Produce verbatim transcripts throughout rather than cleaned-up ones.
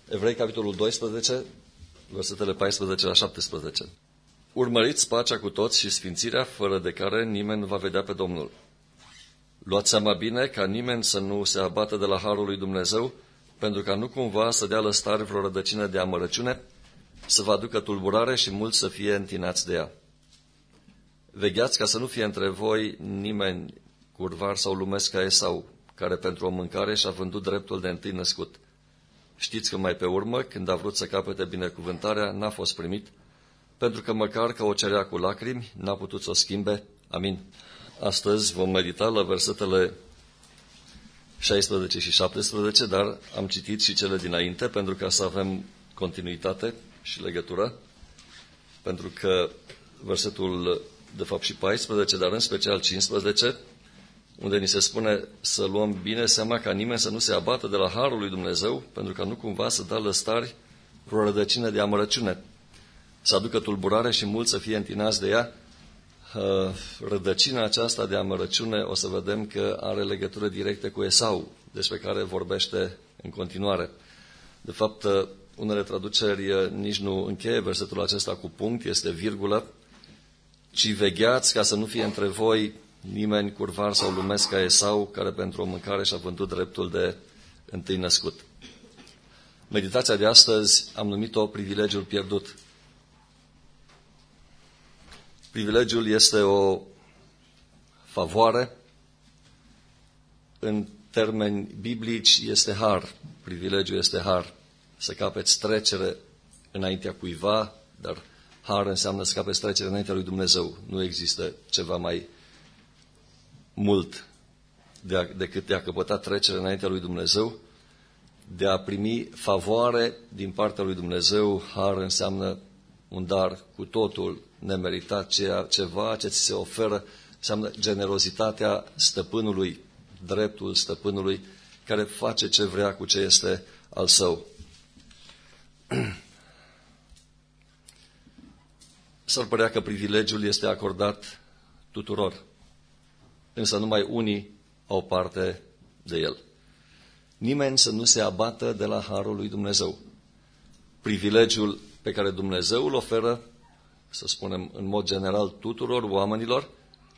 Evrei, capitolul doisprezece, versetele paisprezece la șaptesprezece. Urmăriți pacea cu toți și sfințirea, fără de care nimeni nu va vedea pe Domnul. Luați seama bine ca nimeni să nu se abată de la harul lui Dumnezeu, pentru ca nu cumva să dea lăstari vreo rădăcină de amărăciune, să vă aducă tulburare și mulți să fie întinați de ea. Vegheați ca să nu fie între voi nimeni curvar sau lumesc ca Esau, care pentru o mâncare și-a vândut dreptul de întâi născut. Știți că mai pe urmă, când a vrut să capete binecuvântarea, n-a fost primit, pentru că măcar că o cerea cu lacrimi, n-a putut să o schimbe. Amin. Astăzi vom medita la versetele șaisprezece și șaptesprezece, dar am citit și cele dinainte, pentru ca să avem continuitate și legătură, pentru că versetul, de fapt și paisprezece, dar în special cincisprezece, unde ni se spune să luăm bine seama ca nimeni să nu se abată de la harul lui Dumnezeu, pentru că nu cumva să dea lăstari vreo rădăcină de amărăciune, să aducă tulburare și mulți să fie întinați de ea. Rădăcina aceasta de amărăciune o să vedem că are legătură directă cu Esau, despre care vorbește în continuare. De fapt, unele traduceri nici nu încheie versetul acesta cu punct, este virgulă, ci vegheați ca să nu fie între voi nimeni curvar sau lumesc ca Esau, care pentru o mâncare și-a vândut dreptul de întâi născut. Meditația de astăzi am numit-o privilegiul pierdut. Privilegiul este o favoare, în termeni biblici este har. Privilegiul este har. Să capeți trecere înaintea cuiva, dar har înseamnă să capeți trecere înaintea lui Dumnezeu. Nu există ceva mai mult de a, decât de a căpăta trecere înaintea lui Dumnezeu, de a primi favoare din partea lui Dumnezeu. Har înseamnă un dar cu totul nemeritat, ceea, ceva ce ți se oferă, înseamnă generozitatea stăpânului, dreptul stăpânului, care face ce vrea cu ce este al său. S-ar părea că privilegiul este acordat tuturor, însă numai unii au parte de el. Nimeni să nu se abată de la harul lui Dumnezeu. Privilegiul pe care Dumnezeu îl oferă, să spunem în mod general, tuturor oamenilor,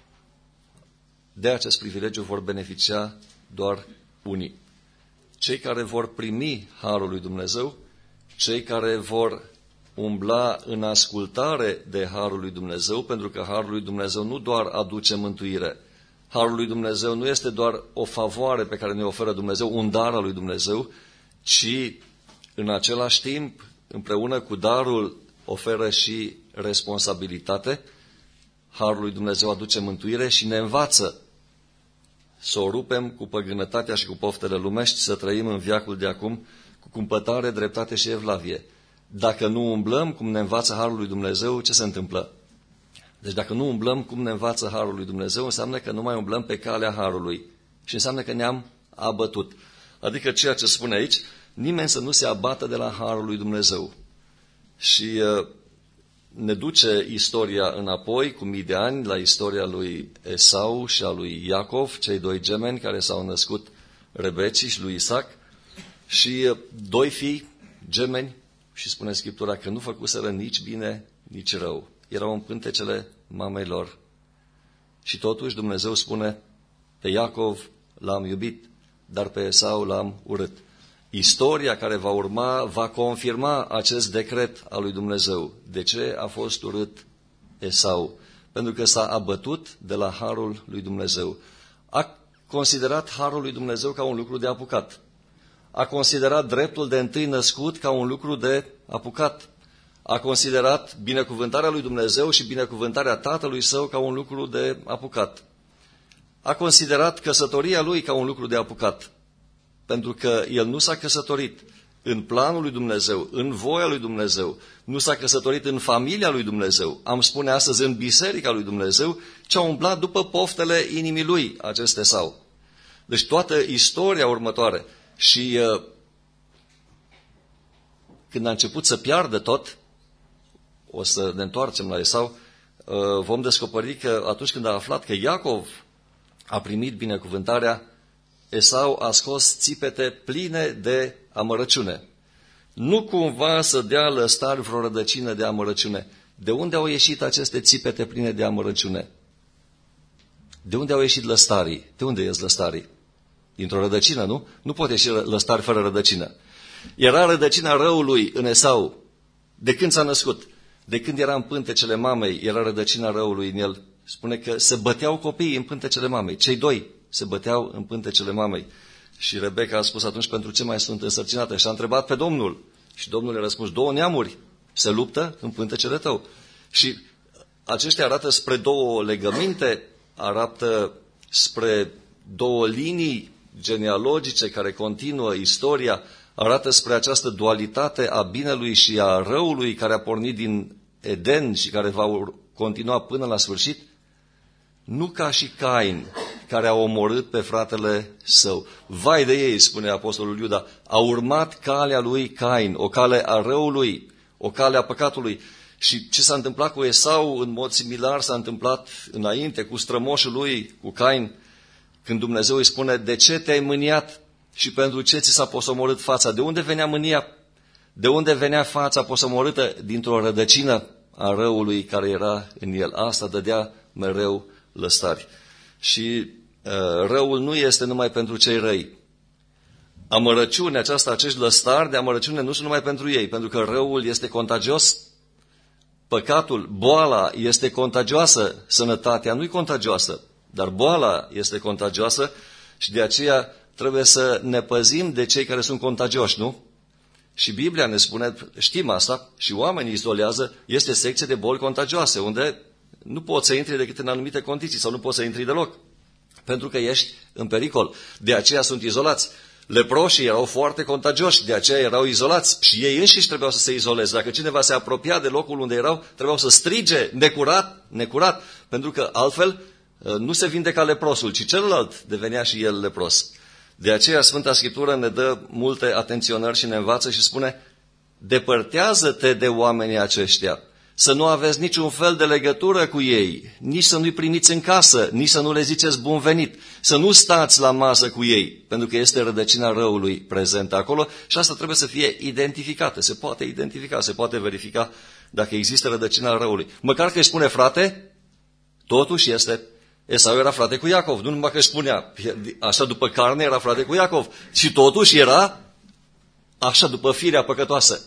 de acest privilegiu vor beneficia doar unii. Cei care vor primi harul lui Dumnezeu, cei care vor umbla în ascultare de harul lui Dumnezeu, pentru că harul lui Dumnezeu nu doar aduce mântuire. Harul lui Dumnezeu nu este doar o favoare pe care ne oferă Dumnezeu, un dar al lui Dumnezeu, ci în același timp, împreună cu darul, oferă și responsabilitate. Harul lui Dumnezeu aduce mântuire și ne învață să o rupem cu păgânătatea și cu poftele lumești, să trăim în veacul de acum cu cumpătare, dreptate și evlavie. Dacă nu umblăm cum ne învață harul lui Dumnezeu, ce se întâmplă? Deci dacă nu umblăm cum ne învață harul lui Dumnezeu, înseamnă că nu mai umblăm pe calea harului și înseamnă că ne-am abătut. Adică ceea ce spune aici, nimeni să nu se abată de la harul lui Dumnezeu. Și uh, ne duce istoria înapoi cu mii de ani la istoria lui Esau și a lui Iacov, cei doi gemeni care s-au născut Rebecii și lui Isaac, și uh, doi fii gemeni, și spune Scriptura că nu făcuseră nici bine, nici rău. Erau în pântecele mamei lor. Și totuși Dumnezeu spune, pe Iacov l-am iubit, dar pe Esau l-am urât. Istoria care va urma va confirma acest decret al lui Dumnezeu. De ce a fost urât Esau? Pentru că s-a abătut de la harul lui Dumnezeu. A considerat harul lui Dumnezeu ca un lucru de apucat. A considerat dreptul de întâi născut ca un lucru de apucat. A considerat binecuvântarea lui Dumnezeu și binecuvântarea tatălui său ca un lucru de apucat. A considerat căsătoria lui ca un lucru de apucat, pentru că el nu s-a căsătorit în planul lui Dumnezeu, în voia lui Dumnezeu, nu s-a căsătorit în familia lui Dumnezeu, am spune astăzi în biserica lui Dumnezeu, ci a umblat după poftele inimii lui, acest Esau. Deci toată istoria următoare. Și uh, când a început să piardă tot, o să ne întoarcem la Esau, uh, vom descoperi că atunci când a aflat că Iacov a primit binecuvântarea, Esau a scos țipete pline de amărăciune. nu cumva să dea lăstari vreo rădăcină de amărăciune. De unde au ieșit aceste țipete pline de amărăciune? De unde au ieșit lăstarii? De unde ies lăstarii? Dintr-o rădăcină, nu? Nu pot ieși lăstari fără rădăcină. Era rădăcina răului în Esau. De când s-a născut? De când era în pântecele mamei, era rădăcina răului în el. Spune că se băteau copiii în pântecele mamei. Cei doi se băteau în pântecele mamei. Și Rebecca a spus atunci, pentru ce mai sunt însărcinată? Și a întrebat pe Domnul. Și Domnul i-a răspuns, două neamuri se luptă în pântecele tău. Și aceștia arată spre două legăminte, arată spre două linii genealogice care continuă istoria, arată spre această dualitate a binelui și a răului care a pornit din Eden și care va continua până la sfârșit. Nu ca și Cain, care a omorât pe fratele său. Vai de ei, spune apostolul Iuda, a urmat calea lui Cain, o cale a răului, o cale a păcatului. Și ce s-a întâmplat cu Esau, în mod similar, s-a întâmplat înainte cu strămoșul lui, cu Cain, când Dumnezeu îi spune, de ce te-ai mâniat și pentru ce ți s-a posomorât fața? De unde venea mânia? De unde venea fața posomorâtă? Dintr-o rădăcină a răului care era în el. Asta dădea mereu lăstari. Și uh, răul nu este numai pentru cei răi. Amărăciunea aceasta, acești lăstari de amărăciune nu sunt numai pentru ei, pentru că răul este contagios, păcatul, boala este contagioasă, sănătatea nu e contagioasă, dar boala este contagioasă și de aceea trebuie să ne păzim de cei care sunt contagioși, nu? Și Biblia ne spune, știm asta, și oamenii izolează, este secție de boli contagioase, unde nu poți să intri decât în anumite condiții sau nu poți să intri deloc, pentru că ești în pericol. De aceea sunt izolați. Leproșii erau foarte contagioși, de aceea erau izolați și ei înșiși trebuiau să se izoleze. Dacă cineva se apropia de locul unde erau, trebuiau să strige necurat, necurat, pentru că altfel nu se vindeca leprosul, ci celălalt devenea și el lepros. De aceea Sfânta Scriptură ne dă multe atenționări și ne învață și spune, depărtează-te de oamenii aceștia, să nu aveți niciun fel de legătură cu ei, nici să nu-i primiți în casă, nici să nu le ziceți bun venit, să nu stați la masă cu ei, pentru că este rădăcina răului prezentă acolo și asta trebuie să fie identificată, se poate identifica, se poate verifica dacă există rădăcina răului. Măcar că îi spune frate, totuși este. Esau era frate cu Iacov, nu numai că își spunea, așa după carne era frate cu Iacov, și totuși era așa după firea păcătoasă.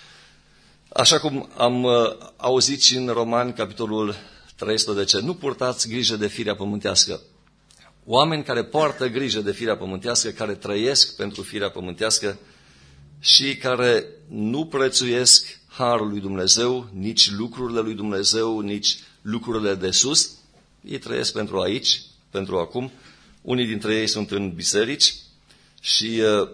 Așa cum am uh, auzit și în Romani, capitolul treisprezece, nu purtați grijă de firea pământească. Oameni care poartă grijă de firea pământească, care trăiesc pentru firea pământească și care nu prețuiesc harul lui Dumnezeu, nici lucrurile lui Dumnezeu, nici lucrurile de sus, ei trăiesc pentru aici, pentru acum. Unii dintre ei sunt în biserici și uh,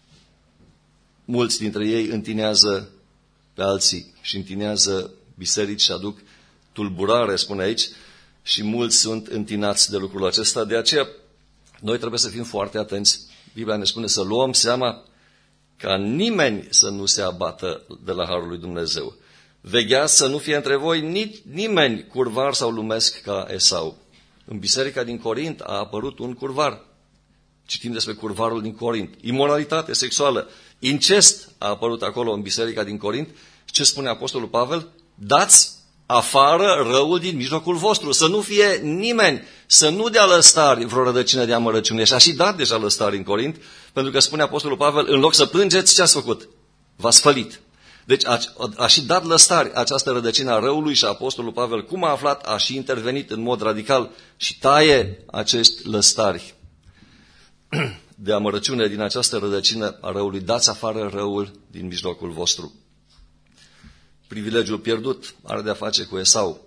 mulți dintre ei întinează pe alții și întinează biserici și aduc tulburare, spune aici, și mulți sunt întinați de lucrul acesta. De aceea, noi trebuie să fim foarte atenți. Biblia ne spune să luăm seama ca nimeni să nu se abată de la harul lui Dumnezeu. Vegheați să nu fie între voi nici nimeni curvar sau lumesc ca Esau. În biserica din Corint a apărut un curvar. Citim despre curvarul din Corint. Imoralitate sexuală, incest a apărut acolo în biserica din Corint. Ce spune apostolul Pavel? Dați afară răul din mijlocul vostru, să nu fie nimeni, să nu dea lăstari vreo rădăcină de amărăciune. Și a și dat deja lăstari în Corint, pentru că spune apostolul Pavel, în loc să plângeți, ce ați făcut? V-ați fălit. Deci a, a și dat lăstari această rădăcină a răului și apostolul Pavel, cum a aflat, a și intervenit în mod radical și taie acești lăstari de amărăciune din această rădăcină a răului. Dați afară răul din mijlocul vostru. Privilegiul pierdut are de-a face cu Esau.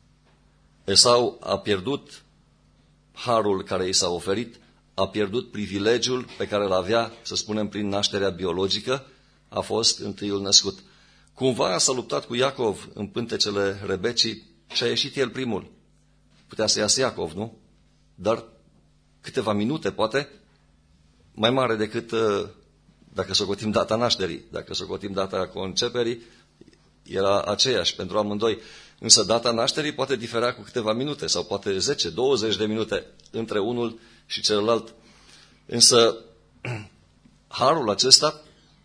Esau a pierdut harul care i s-a oferit, a pierdut privilegiul pe care îl avea, să spunem, prin nașterea biologică, a fost întâiul născut. Cumva s-a luptat cu Iacov în pântecele Rebecii și a ieșit el primul. Putea să iasă Iacov, nu? Dar câteva minute, poate, mai mare decât dacă socotim data nașterii, dacă socotim data conceperii, era aceeași pentru amândoi. Însă data nașterii poate diferea cu câteva minute sau poate zece douăzeci de minute între unul și celălalt. Însă harul acesta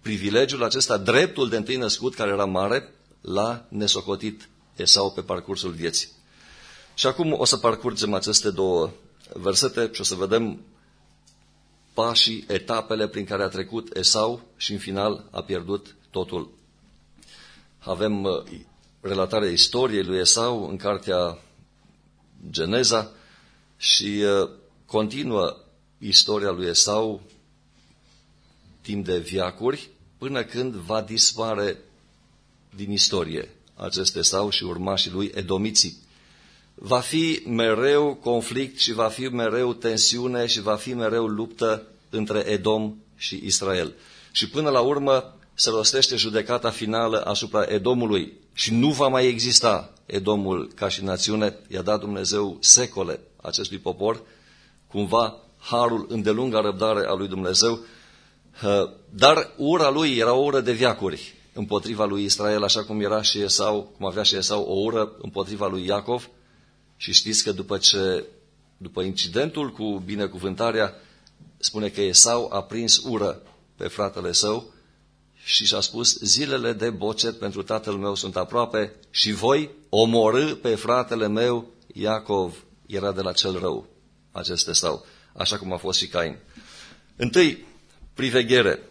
privilegiul acesta, dreptul de întâi născut, care era mare, l-a nesocotit Esau pe parcursul vieții. Și acum o să parcurgem aceste două versete și o să vedem pașii, etapele prin care a trecut Esau și în final a pierdut totul. Avem relatarea istoriei lui Esau în cartea Geneza și continuă istoria lui Esau timp de veacuri până când va dispare din istorie acest Esau și urmașii lui edomiții. Va fi mereu conflict și va fi mereu tensiune și va fi mereu luptă între Edom și Israel. Și până la urmă se rostește judecata finală asupra Edomului și nu va mai exista Edomul ca și națiune. I-a dat Dumnezeu secole acestui popor, cumva harul îndelunga răbdare a lui Dumnezeu, dar ura lui era o ură de veacuri împotriva lui Israel, așa cum era și Esau, cum avea și Esau o ură împotriva lui Iacov. Și știți că după ce, după incidentul cu binecuvântarea, spune că Esau a prins ură pe fratele său și și-a spus: zilele de bocet pentru tatăl meu sunt aproape și voi omorâ pe fratele meu Iacov. Era de la cel rău acest Esau, așa cum a fost și Cain. Întâi, priveghere.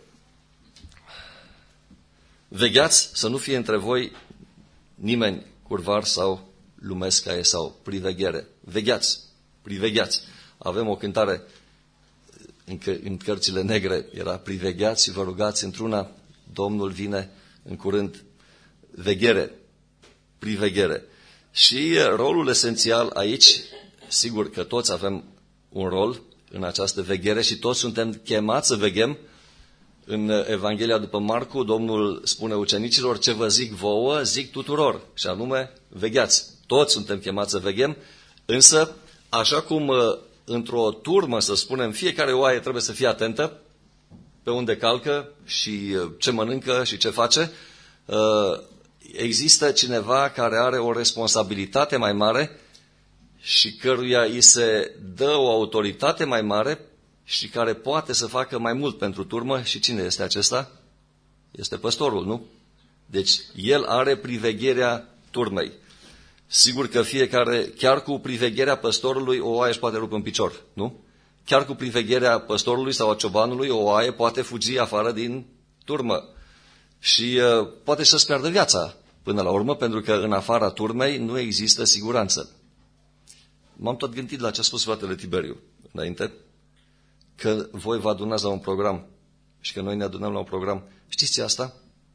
Vegheați să nu fie între voi nimeni curvar sau lumesc ca Esau. Priveghere. Vegheați. Privegheați. Avem o cântare în, că, în cărțile negre. Era: privegheați și vă rugați într-una, Domnul vine în curând. Veghere. Priveghere. Și rolul esențial aici, sigur că toți avem un rol în această veghere și toți suntem chemați să veghem. În Evanghelia după Marcu, Domnul spune ucenicilor: ce vă zic vouă, zic tuturor, și anume, vegheați. Toți suntem chemați să veghem, însă, așa cum într-o turmă, să spunem, fiecare oaie trebuie să fie atentă pe unde calcă și ce mănâncă și ce face, există cineva care are o responsabilitate mai mare și căruia îi se dă o autoritate mai mare și care poate să facă mai mult pentru turmă. Și cine este acesta? Este păstorul, nu? Deci el are privegherea turmei. Sigur că fiecare, chiar cu privegherea păstorului, o oaie își poate rupe un picior, nu? Chiar cu privegherea păstorului sau a ciobanului, o oaie poate fugi afară din turmă și uh, poate să-și piardă viața până la urmă, pentru că în afara turmei nu există siguranță. M-am tot gândit la ce a spus fratele Tiberiu înainte, că voi vă adunați la un program și că noi ne adunăm la un program. Știți ce asta?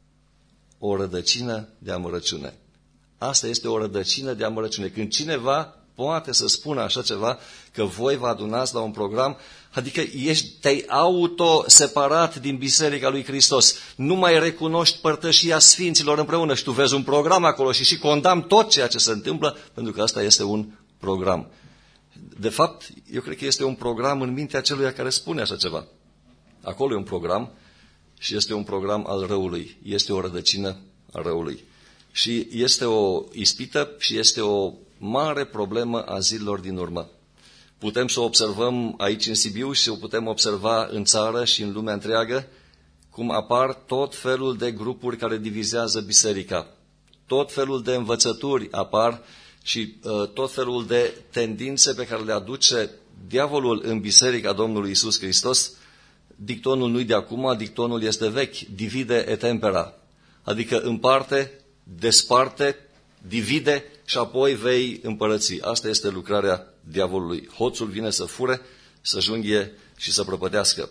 O rădăcină de amărăciune. Asta este o rădăcină de amărăciune. Când cineva poate să spună așa ceva, că voi vă adunați la un program, adică ești, te-ai auto-separat din Biserica lui Hristos. Nu mai recunoști părtășia Sfinților împreună și tu vezi un program acolo și și condamni tot ceea ce se întâmplă, pentru că asta este un program. De fapt, eu cred că este un program în mintea celuia care spune așa ceva. Acolo e un program și este un program al răului. Este o rădăcină a răului. Și este o ispită și este o mare problemă a zilelor din urmă. Putem să o observăm aici în Sibiu și o putem observa în țară și în lumea întreagă, cum apar tot felul de grupuri care divizează biserica. Tot felul de învățături apar și uh, tot felul de tendințe pe care le aduce diavolul în biserica Domnului Iisus Hristos. Dictonul nu-i de acum, dictonul este vechi, divide et impera, adică împarte, desparte, divide și apoi vei împărăți. Asta este lucrarea diavolului. Hoțul vine să fure, să junghie și să prăpădească.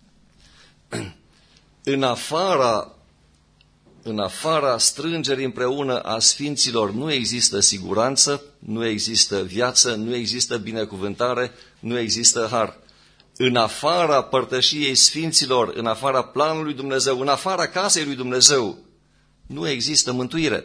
În afara, în afara strângerii împreună a sfinților nu există siguranță, nu există viață, nu există binecuvântare, nu există har. În afara părtășiei sfinților, în afara planului lui Dumnezeu, în afara casei lui Dumnezeu, nu există mântuire.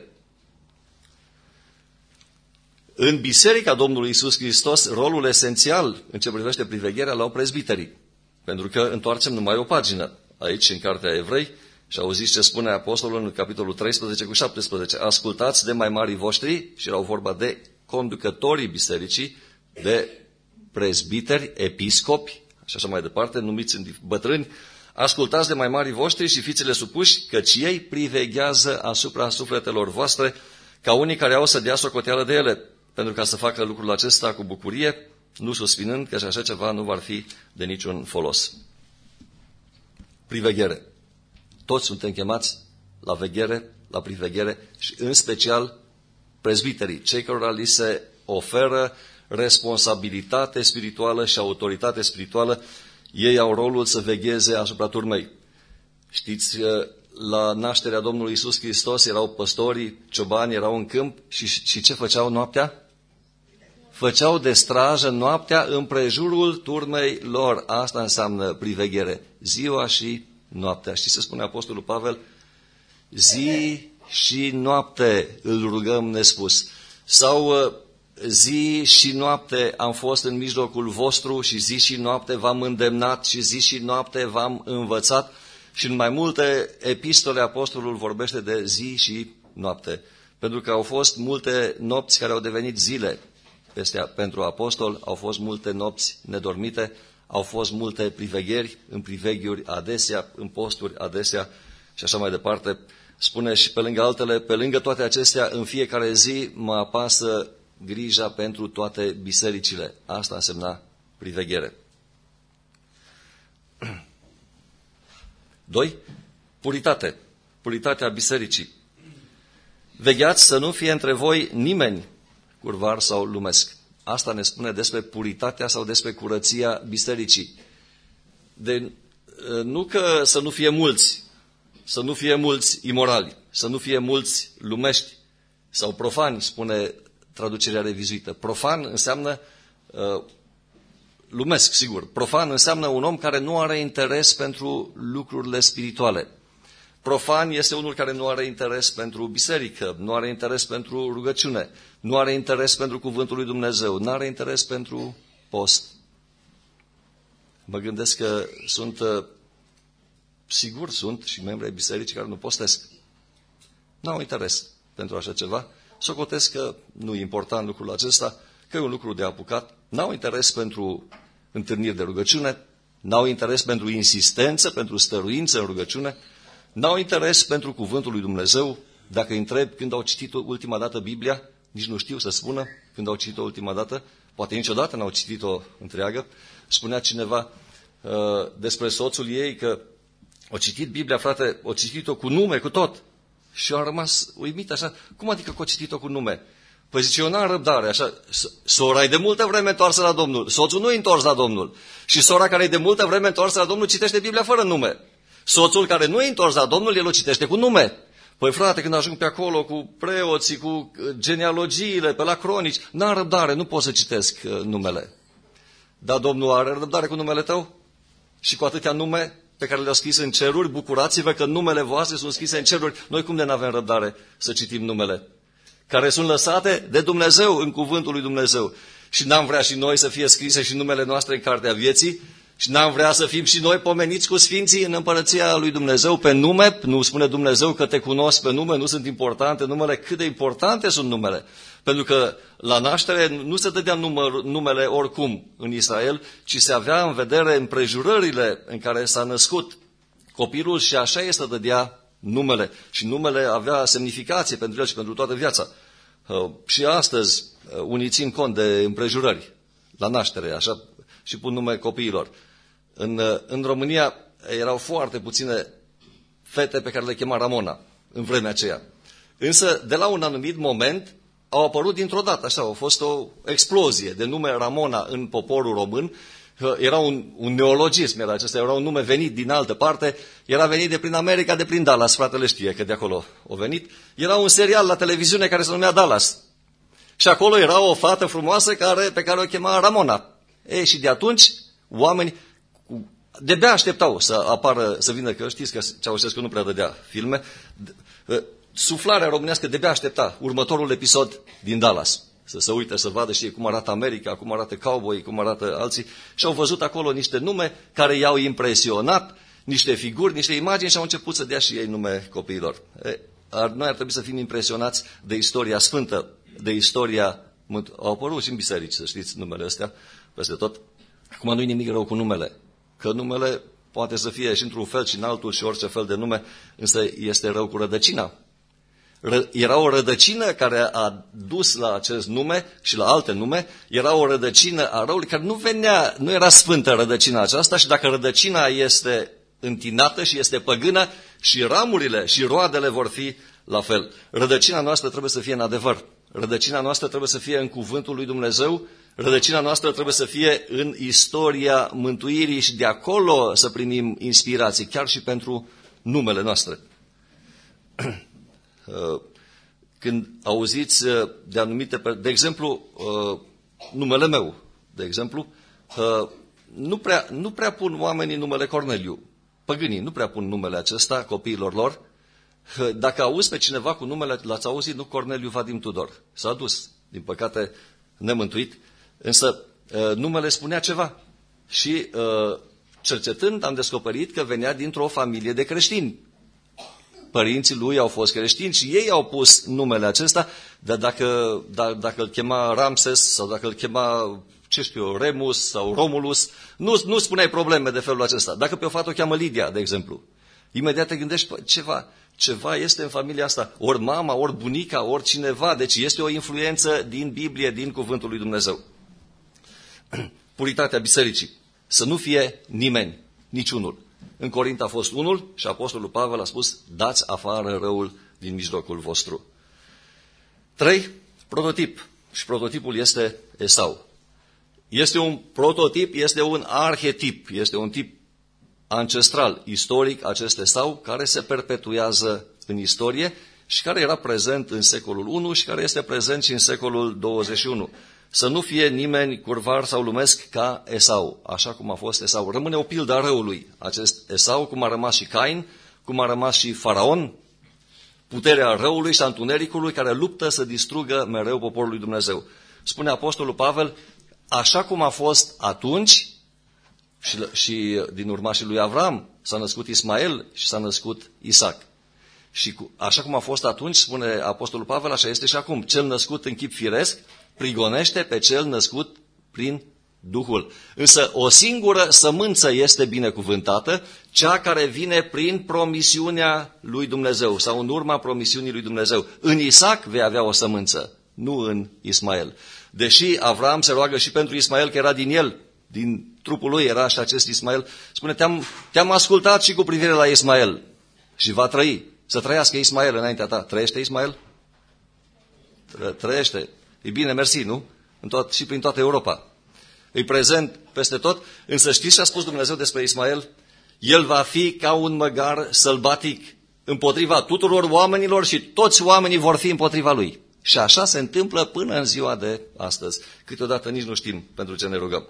În Biserica Domnului Iisus Hristos, rolul esențial în ce privește privegherea l-au prezbiterii. Pentru că întoarcem numai o pagină aici în Cartea Evrei și auziți ce spune apostolul în capitolul treisprezece cu șaptesprezece. Ascultați de mai marii voștri, și erau vorba de conducătorii bisericii, de prezbiteri, episcopi și așa mai departe, numiți în bătrâni. Ascultați de mai marii voștri și fiți-le supuși, căci ei priveghează asupra sufletelor voastre, ca unii care au să dea socoteală de ele, pentru ca să facă lucrul acesta cu bucurie, nu suspinând, că și așa ceva nu va fi de niciun folos. Priveghere. Toți suntem chemați la veghere, la priveghere și în special prezbiterii, cei cărora li se oferă responsabilitate spirituală și autoritate spirituală, ei au rolul să vegheze asupra turmei. Știți, la nașterea Domnului Iisus Hristos erau păstorii, ciobani, erau în câmp și, și ce făceau noaptea? Făceau de strajă noaptea împrejurul turmei lor. Asta înseamnă priveghere. Ziua și noaptea. Știți ce spune Apostolul Pavel? Zi și noapte îl rugăm nespus. Sau zi și noapte am fost în mijlocul vostru și zi și noapte v-am îndemnat și zi și noapte v-am învățat. Și în mai multe epistole Apostolul vorbește de zi și noapte. Pentru că au fost multe nopți care au devenit zile. Peste, pentru apostol au fost multe nopți nedormite, au fost multe privegheri, în priveghiuri adesea, în posturi adesea și așa mai departe. Spune și pe lângă altele, pe lângă toate acestea, în fiecare zi mă apasă grija pentru toate bisericile. Asta însemna priveghere. Doi, puritate. Puritatea bisericii. Vegheați să nu fie între voi nimeni curvar sau lumesc. Asta ne spune despre puritatea sau despre curăția bisericii. De, nu că să nu fie mulți, să nu fie mulți imorali, să nu fie mulți lumești sau profani, spune traducerea revizuită. Profan înseamnă uh, lumesc, sigur. Profan înseamnă un om care nu are interes pentru lucrurile spirituale. Profan este unul care nu are interes pentru biserică, nu are interes pentru rugăciune, nu are interes pentru cuvântul lui Dumnezeu, nu are interes pentru post. Mă gândesc că sunt, sigur sunt și membri ai bisericii care nu postesc. Nu au interes pentru așa ceva. Socotesc că nu e important lucrul acesta, că e un lucru de apucat. N-au interes pentru întâlniri de rugăciune, n-au interes pentru insistență, pentru stăruință în rugăciune, n-au interes pentru cuvântul lui Dumnezeu. Dacă îi întreb când au citit ultima dată Biblia, nici nu știu să spună când au citit-o ultima dată, poate niciodată n-au citit-o întreagă. Spunea cineva uh, despre soțul ei că o citit Biblia, frate, o citit-o cu nume, cu tot. Și eu am rămas uimit așa, cum adică că o citit-o cu nume? Păi zice, eu n-am răbdare, așa, sora e de multă vreme întoarsă la Domnul, soțul nu e întors la Domnul. Și sora care e de multă vreme întorsă la Domnul citește Biblia fără nume. Soțul care nu e întors la Domnul, el o citește cu nume. Păi frate, când ajung pe acolo cu preoții, cu genealogiile, pe la cronici, n-am răbdare, nu pot să citesc numele. Dar Domnul are răbdare cu numele tău? Și cu atâtea nume pe care le-au scris în ceruri, bucurați-vă că numele voastre sunt scrise în ceruri. Noi cum de n-avem răbdare să citim numele? Care sunt lăsate de Dumnezeu în cuvântul lui Dumnezeu. Și n-am vrea și noi să fie scrise și numele noastre în cartea vieții? Și n-am vrea să fim și noi pomeniți cu sfinții în împărăția lui Dumnezeu pe nume? Nu spune Dumnezeu că te cunosc pe nume, nu sunt importante numele. Cât de importante sunt numele? Pentru că la naștere nu se dădea număr, numele oricum în Israel, ci se avea în vedere împrejurările în care s-a născut copilul și așa este să dădea numele. Și numele avea semnificație pentru el și pentru toată viața. Și astăzi unii țin cont de împrejurări la naștere, așa, și pun nume copiilor. În, în România erau foarte puține fete pe care le chema Ramona în vremea aceea. Însă, de la un anumit moment, au apărut dintr-o dată, așa, a fost o explozie de nume Ramona în poporul român. Era un, un neologism, era acesta, era un nume venit din altă parte, era venit de prin America, de prin Dallas, fratele știe că de acolo a venit. Era un serial la televiziune care se numea Dallas. Și acolo era o fată frumoasă care, pe care o chema Ramona. Ei, și de atunci, oameni de-abia așteptau să apară, să vină, că știți că Ceaușescu nu prea dădea filme, suflarea românească de-abia aștepta următorul episod din Dallas. Să se uite, să vadă, știe, cum arată America, cum arată cowboy, cum arată alții. Și au văzut acolo niște nume care i-au impresionat, niște figuri, niște imagini și au început să dea și ei nume copiilor. E, ar, noi ar trebui să fim impresionați de istoria sfântă, de istoria... Au apărut și în biserici, să știți, numele astea, peste tot. Acum nu-i nimic rău cu numele, că numele poate să fie și într-un fel și în altul și orice fel de nume, însă este rău cu rădăcina. Ră, era o rădăcină care a dus la acest nume și la alte nume, era o rădăcină a răului care nu venea, nu era sfântă rădăcina aceasta și dacă rădăcina este întinată și este păgână, și ramurile și roadele vor fi la fel. Rădăcina noastră trebuie să fie în adevăr. Rădăcina noastră trebuie să fie în cuvântul lui Dumnezeu. Rădăcina noastră trebuie să fie în istoria mântuirii și de acolo să primim inspirații, chiar și pentru numele noastre. Când auziți de anumite, de exemplu, numele meu, de exemplu, nu prea, nu prea pun oamenii numele Corneliu. Păgânii nu prea pun numele acesta copiilor lor. Dacă auzi pe cineva cu numele, l-ați auzit, nu Corneliu Vadim Tudor. S-a dus, din păcate, nemântuit, însă numele spunea ceva. Și cercetând am descoperit că venea dintr-o familie de creștini. Părinții lui au fost creștini și ei au pus numele acesta, dar dacă, da, dacă îl chema Ramses sau dacă îl chema, ce știu eu, Remus sau Romulus, nu, nu spuneai probleme de felul acesta. Dacă pe o fată o cheamă Lidia, de exemplu, imediat te gândești, ceva, ceva este în familia asta, ori mama, ori bunica, ori cineva, deci este o influență din Biblie, din Cuvântul lui Dumnezeu. Puritatea bisericii, să nu fie nimeni, niciunul. În Corint a fost unul și apostolul Pavel a spus, dați afară răul din mijlocul vostru. Trei, prototip. Și prototipul este Esau. Este un prototip, este un arhetip, este un tip ancestral, istoric, acest Esau, care se perpetuează în istorie și care era prezent în secolul unu și care este prezent și în secolul douăzeci și unu. Să nu fie nimeni curvar sau lumesc ca Esau, așa cum a fost Esau. Rămâne o pildă a răului acest Esau, cum a rămas și Cain, cum a rămas și Faraon, puterea răului și a întunericului care luptă să distrugă mereu poporul lui Dumnezeu. Spune apostolul Pavel, așa cum a fost atunci și, și din urmașii lui Avram s-a născut Ismael și s-a născut Isaac. Și cu, așa cum a fost atunci, spune apostolul Pavel, așa este și acum. Cel născut în chip firesc prigonește pe cel născut prin Duhul. Însă o singură sămânță este binecuvântată, cea care vine prin promisiunea lui Dumnezeu sau în urma promisiunii lui Dumnezeu. În Isaac vei avea o sămânță, nu în Ismael. Deși Avram se roagă și pentru Ismael, că era din el, din trupul lui era și acest Ismael, spune, te-am, te-am ascultat și cu privire la Ismael și va trăi. Să trăiască Ismael înaintea ta. Trăiește Ismael? Trăiește. E bine, mersi, nu? În tot, și prin toată Europa. E prezent peste tot, însă știți ce a spus Dumnezeu despre Ismael? El va fi ca un măgar sălbatic împotriva tuturor oamenilor și toți oamenii vor fi împotriva lui. Și așa se întâmplă până în ziua de astăzi. Câteodată nici nu știm pentru ce ne rugăm.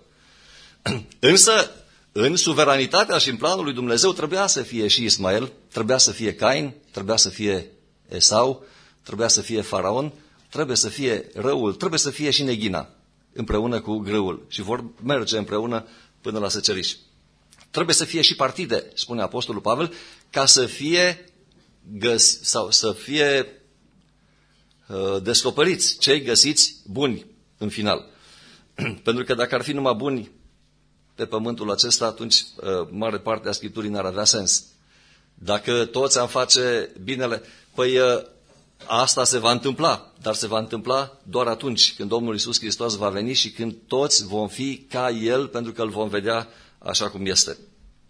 Însă, în suveranitatea și în planul lui Dumnezeu trebuia să fie și Ismael, trebuia să fie Cain, trebuia să fie Esau, trebuia să fie Faraon, trebuie să fie răul, trebuie să fie și neghina, împreună cu grâul și vor merge împreună până la seceriș. Trebuie să fie și partide, spune apostolul Pavel, ca să fie găs- sau să fie uh, descoperiți cei găsiți buni în final. Pentru că dacă ar fi numai buni pe pământul acesta, atunci uh, mare parte a Scripturii n-ar avea sens. Dacă toți am face binele, păi uh, asta se va întâmpla, dar se va întâmpla doar atunci când Domnul Iisus Hristos va veni și când toți vom fi ca El, pentru că îl vom vedea așa cum este.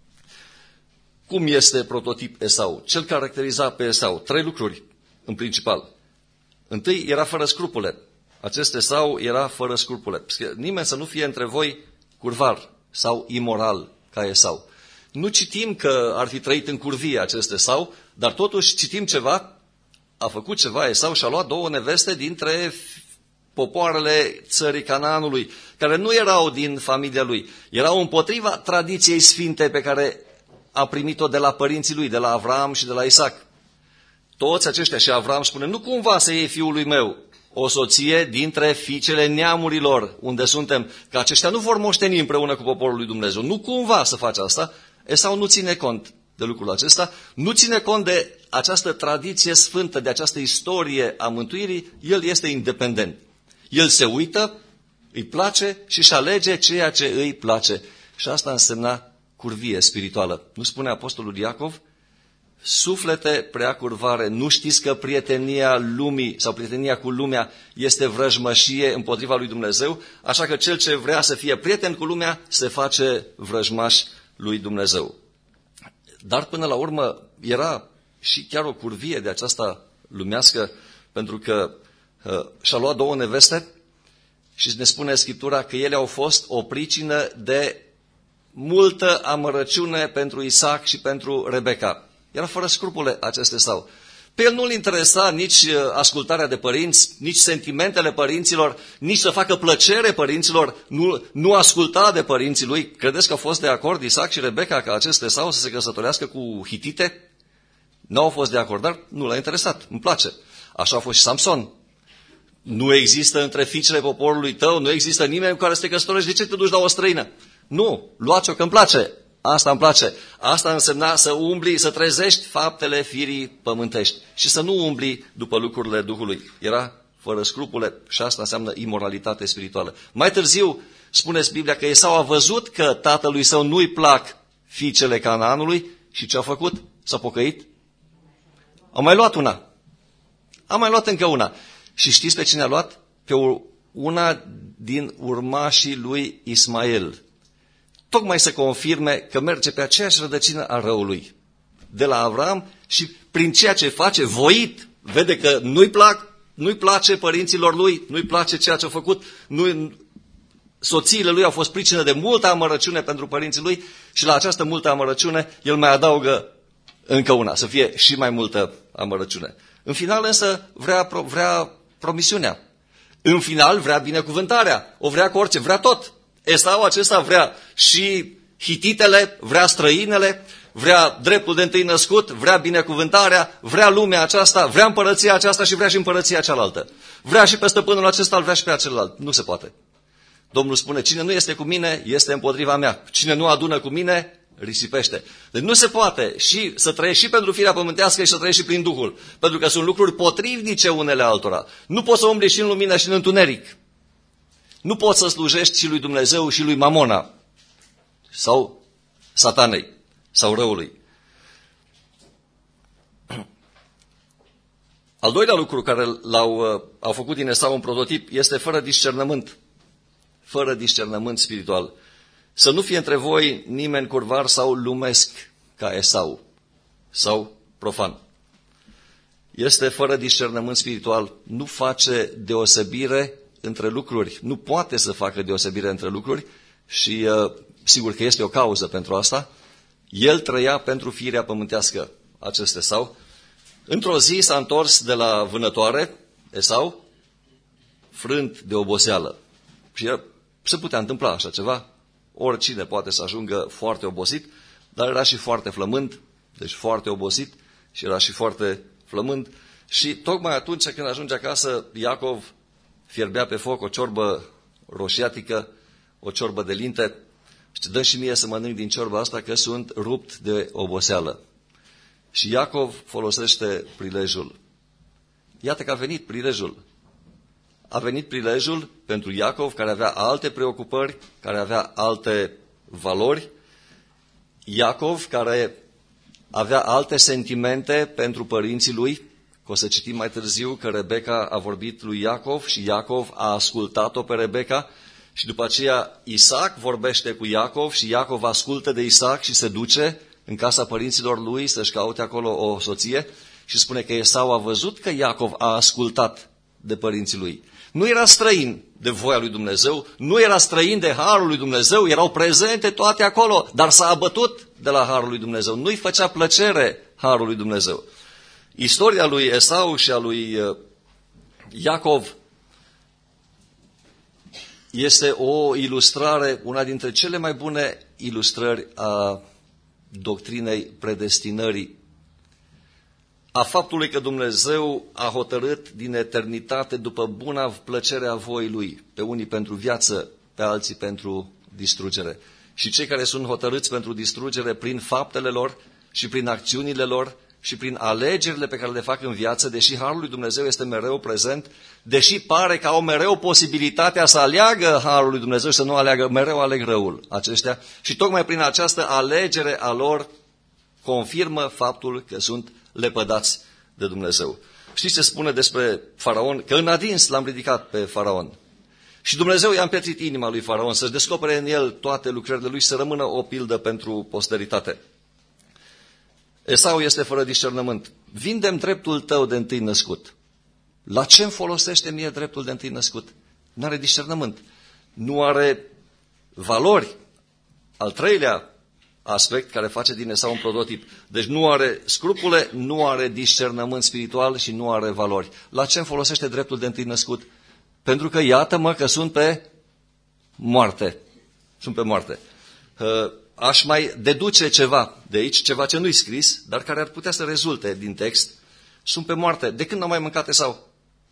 Cum este prototip Esau? Cel caracteriza pe Esau trei lucruri în principal. Întâi, era fără scrupule. Acest Esau era fără scrupule. Nimeni să nu fie între voi curvar sau imoral ca Esau. Nu citim că ar fi trăit în curvie acest Esau, dar totuși citim ceva. A făcut ceva Esau și a luat două neveste dintre popoarele țării Canaanului, care nu erau din familia lui. Erau împotriva tradiției sfinte pe care a primit-o de la părinții lui, de la Avram și de la Isaac. Toți aceștia, și Avram spune, nu cumva să iei fiului meu o soție dintre fiicele neamurilor unde suntem, că aceștia nu vor moșteni împreună cu poporul lui Dumnezeu. Nu cumva să faci asta. Esau nu ține cont de lucrul acesta, nu ține cont de această tradiție sfântă, de această istorie a mântuirii, el este independent. El se uită, îi place și își alege ceea ce îi place. Și asta însemna curvie spirituală. Nu spune apostolul Iacov? Suflete prea curvare, nu știți că prietenia lumii sau prietenia cu lumea este vrăjmășie împotriva lui Dumnezeu? Așa că cel ce vrea să fie prieten cu lumea se face vrăjmaș lui Dumnezeu. Dar până la urmă era și chiar o curvie de aceasta lumească, pentru că uh, și-a luat două neveste și ne spune Scriptura că ele au fost o pricină de multă amărăciune pentru Isaac și pentru Rebecca. Era fără scrupule acest Esau. Pe el nu-l interesa nici ascultarea de părinți, nici sentimentele părinților, nici să facă plăcere părinților, nu, nu asculta de părinții lui. Credeți că au fost de acord Isaac și Rebecca ca acest Esau să se căsătorească cu hitite? Nu au fost de acord, dar nu l-a interesat. Îmi place. Așa a fost și Samson. Nu există între fiicele poporului tău, nu există nimeni cu care să te căsătorești. De ce te duci la o străină? Nu, luați-o că îmi place. Asta îmi place. Asta însemna să umbli, să trezești faptele firii pământești și să nu umbli după lucrurile Duhului. Era fără scrupule și asta înseamnă imoralitate spirituală. Mai târziu spuneți Biblia că Esau a văzut că tatălui său nu-i plac fiicele Canaanului și ce a făcut? S-a pocăit? A mai luat una. A mai luat încă una. Și știți pe cine a luat? Pe una din urmașii lui Ismael. Tocmai să confirme că merge pe aceeași rădăcină a răului. De la Avram și prin ceea ce face, voit, vede că nu-i plac, nu-i place părinților lui, nu-i place ceea ce a făcut, nu, soțiile lui au fost pricină de multă amărăciune pentru părinții lui și la această multă amărăciune el mai adaugă încă una, să fie și mai multă amărăciune. În final însă vrea, vrea promisiunea. În final vrea binecuvântarea, o vrea cu orice, vrea tot. Esau acesta vrea și hititele, vrea străinele, vrea dreptul de întâi născut, vrea binecuvântarea, vrea lumea aceasta, vrea împărăția aceasta și vrea și împărăția cealaltă. Vrea și pe stăpânul acesta, îl vrea și pe celălalt. Nu se poate. Domnul spune, cine nu este cu mine, este împotriva mea. Cine nu adună cu mine, risipește. Deci nu se poate și să trăiești și pentru firea pământească și să trăiești și prin Duhul. Pentru că sunt lucruri potrivnice unele altora. Nu poți să umbli și în lumină și în întuneric. Nu poți să slujești și lui Dumnezeu și lui Mamona sau Satanei sau răului. Al doilea lucru care l-au au făcut din Esau un prototip este fără discernământ. Fără discernământ spiritual. Să nu fie între voi nimeni curvar sau lumesc ca Esau sau profan. Este fără discernământ spiritual. Nu face deosebire între lucruri. Nu poate să facă deosebire între lucruri și uh, sigur că este o cauză pentru asta. El trăia pentru firea pământească, acest Esau. Într-o zi s-a întors de la vânătoare, Esau, frânt de oboseală. Și era, se putea întâmpla așa ceva. Oricine poate să ajungă foarte obosit, dar era și foarte flămând, deci foarte obosit și era și foarte flămând. Și tocmai atunci când ajunge acasă, Iacov fierbea pe foc o ciorbă roșiatică, o ciorbă de linte. Și dă și mie să mănânc din ciorba asta că sunt rupt de oboseală. Și Iacov folosește prilejul. Iată că a venit prilejul. A venit prilejul pentru Iacov, care avea alte preocupări, care avea alte valori. Iacov, care avea alte sentimente pentru părinții lui. Că o să citim mai târziu că Rebecca a vorbit lui Iacov și Iacov a ascultat-o pe Rebecca. Și după aceea Isaac vorbește cu Iacov și Iacov ascultă de Isaac și se duce în casa părinților lui să-și caute acolo o soție. Și spune că Esau a văzut că Iacov a ascultat de părinții lui. Nu era străin de voia lui Dumnezeu, nu era străin de harul lui Dumnezeu, erau prezente toate acolo, dar s-a abătut de la harul lui Dumnezeu. Nu-i făcea plăcere harul lui Dumnezeu. Istoria lui Esau și a lui Iacov este o ilustrare, una dintre cele mai bune ilustrări a doctrinei predestinării, a faptului că Dumnezeu a hotărât din eternitate după buna plăcere a voii Lui, pe unii pentru viață, pe alții pentru distrugere. Și cei care sunt hotărâți pentru distrugere prin faptele lor și prin acțiunile lor și prin alegerile pe care le fac în viață, deși harul lui Dumnezeu este mereu prezent, deși pare că au mereu posibilitatea să aleagă harul lui Dumnezeu și să nu aleagă, mereu aleg răul aceștia. Și tocmai prin această alegere a lor confirmă faptul că sunt lepădați de Dumnezeu. Știți ce spune despre Faraon? Că în adins l-am ridicat pe Faraon. Și Dumnezeu i-a împetrit inima lui Faraon să-și descopere în el toate lucrările lui și să rămână o pildă pentru posteritate. Esau este fără discernământ. Vinde-mi dreptul tău de întâi născut. La ce îmi folosește mie dreptul de întâi născut? Nu are discernământ. Nu are valori. Al treilea aspect care face din Esau un prototip. Deci nu are scrupule, nu are discernământ spiritual și nu are valori. La ce îmi folosește dreptul de întâi născut? Pentru că iată-mă că sunt pe moarte. Sunt pe moarte. Aș mai deduce ceva de aici, ceva ce nu-i scris, dar care ar putea să rezulte din text. Sunt pe moarte. De când n-am mai mâncat Esau?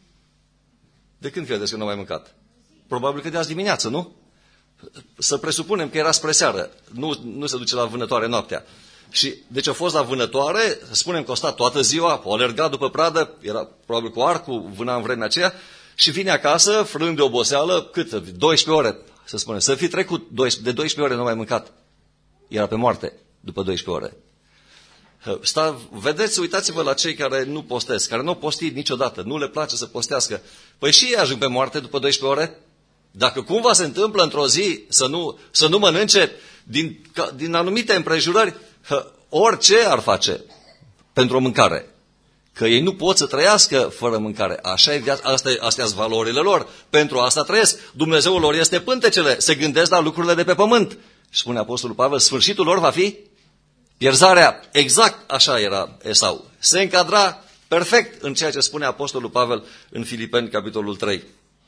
De când credeți că n-am mai mâncat? Probabil că de azi dimineață, nu? Să presupunem că era spre seară. Nu, nu se duce la vânătoare noaptea. Și deci a fost la vânătoare, să spunem că a stat toată ziua, a alergat după pradă, era probabil cu arcul, vâna în vremea aceea, și vine acasă, frând de oboseală, cât? doisprezece ore, să spunem. Să fi trecut de doisprezece ore, nu mai mâncat. Era pe moarte după doisprezece ore. Sta, vedeți, uitați-vă la cei care nu postesc, care nu au postit niciodată, nu le place să postească. Păi și ei ajung pe moarte după doisprezece ore? Dacă cumva se întâmplă într-o zi să nu, să nu mănânce din, din anumite împrejurări, orice ar face pentru o mâncare. Că ei nu pot să trăiască fără mâncare. Așa e viața, astea, astea sunt valorile lor. Pentru asta trăiesc. Dumnezeul lor este pântecele. Se gândesc la lucrurile de pe pământ. Și spune Apostolul Pavel, sfârșitul lor va fi pierzarea. Exact așa era Esau. Se încadra perfect în ceea ce spune Apostolul Pavel în Filipeni, capitolul trei.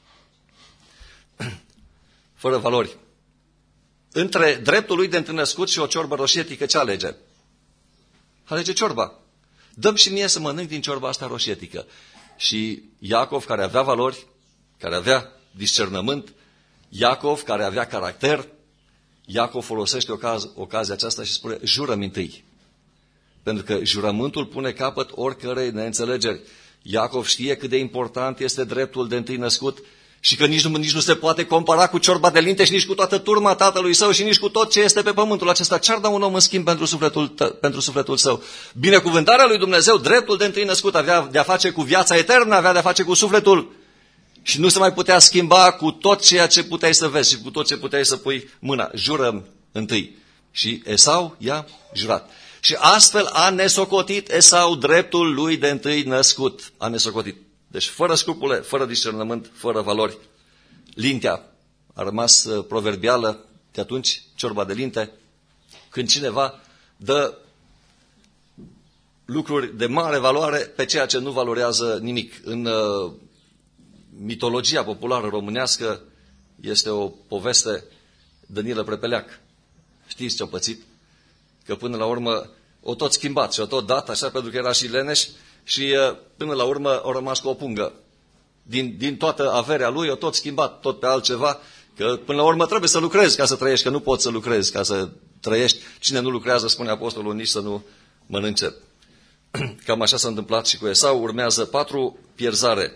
Fără valori. Între dreptul lui de întâlnăscut și o ciorbă roșietică, ce alege? Alege ciorba. Dăm și mie să mănânc din ciorba asta roșietică. Și Iacov, care avea valori, care avea discernământ, Iacov, care avea caracter, Iacov folosește ocaz, ocazia aceasta și spune, jură-mi întâi. Pentru că jurământul pune capăt oricărei neînțelegeri. Iacov știe cât de important este dreptul de întâi născut și că nici nu, nici nu se poate compara cu ciorba de linte și nici cu toată turma tatălui său și nici cu tot ce este pe pământul acesta. Ce-ar da un om în schimb pentru sufletul, pentru sufletul său? Binecuvântarea lui Dumnezeu, dreptul de întâi născut, avea de-a face cu viața eternă, avea de-a face cu sufletul. Și nu se mai putea schimba cu tot ceea ce puteai să vezi și cu tot ce puteai să pui mâna. Jurăm întâi. Și Esau i-a jurat. Și astfel a nesocotit Esau dreptul lui de întâi născut. A nesocotit. Deci fără scrupule, fără discernământ, fără valori. Lintea a rămas proverbială de atunci, ciorba de linte. Când cineva dă lucruri de mare valoare pe ceea ce nu valorează nimic. În uh, mitologia populară românească este o poveste Danilă Prepeleac. Știți ce-a pățit? Că până la urmă o tot schimbat și o tot dat, așa, pentru că era și leneș și până la urmă a rămas cu o pungă. Din, din toată averea lui o tot schimbat, tot pe altceva, că până la urmă trebuie să lucrezi ca să trăiești, că nu poți să lucrezi ca să trăiești. Cine nu lucrează, spune Apostolul, nici să nu mănânce. Cam așa s-a întâmplat și cu Esau. Urmează patru, pierzare.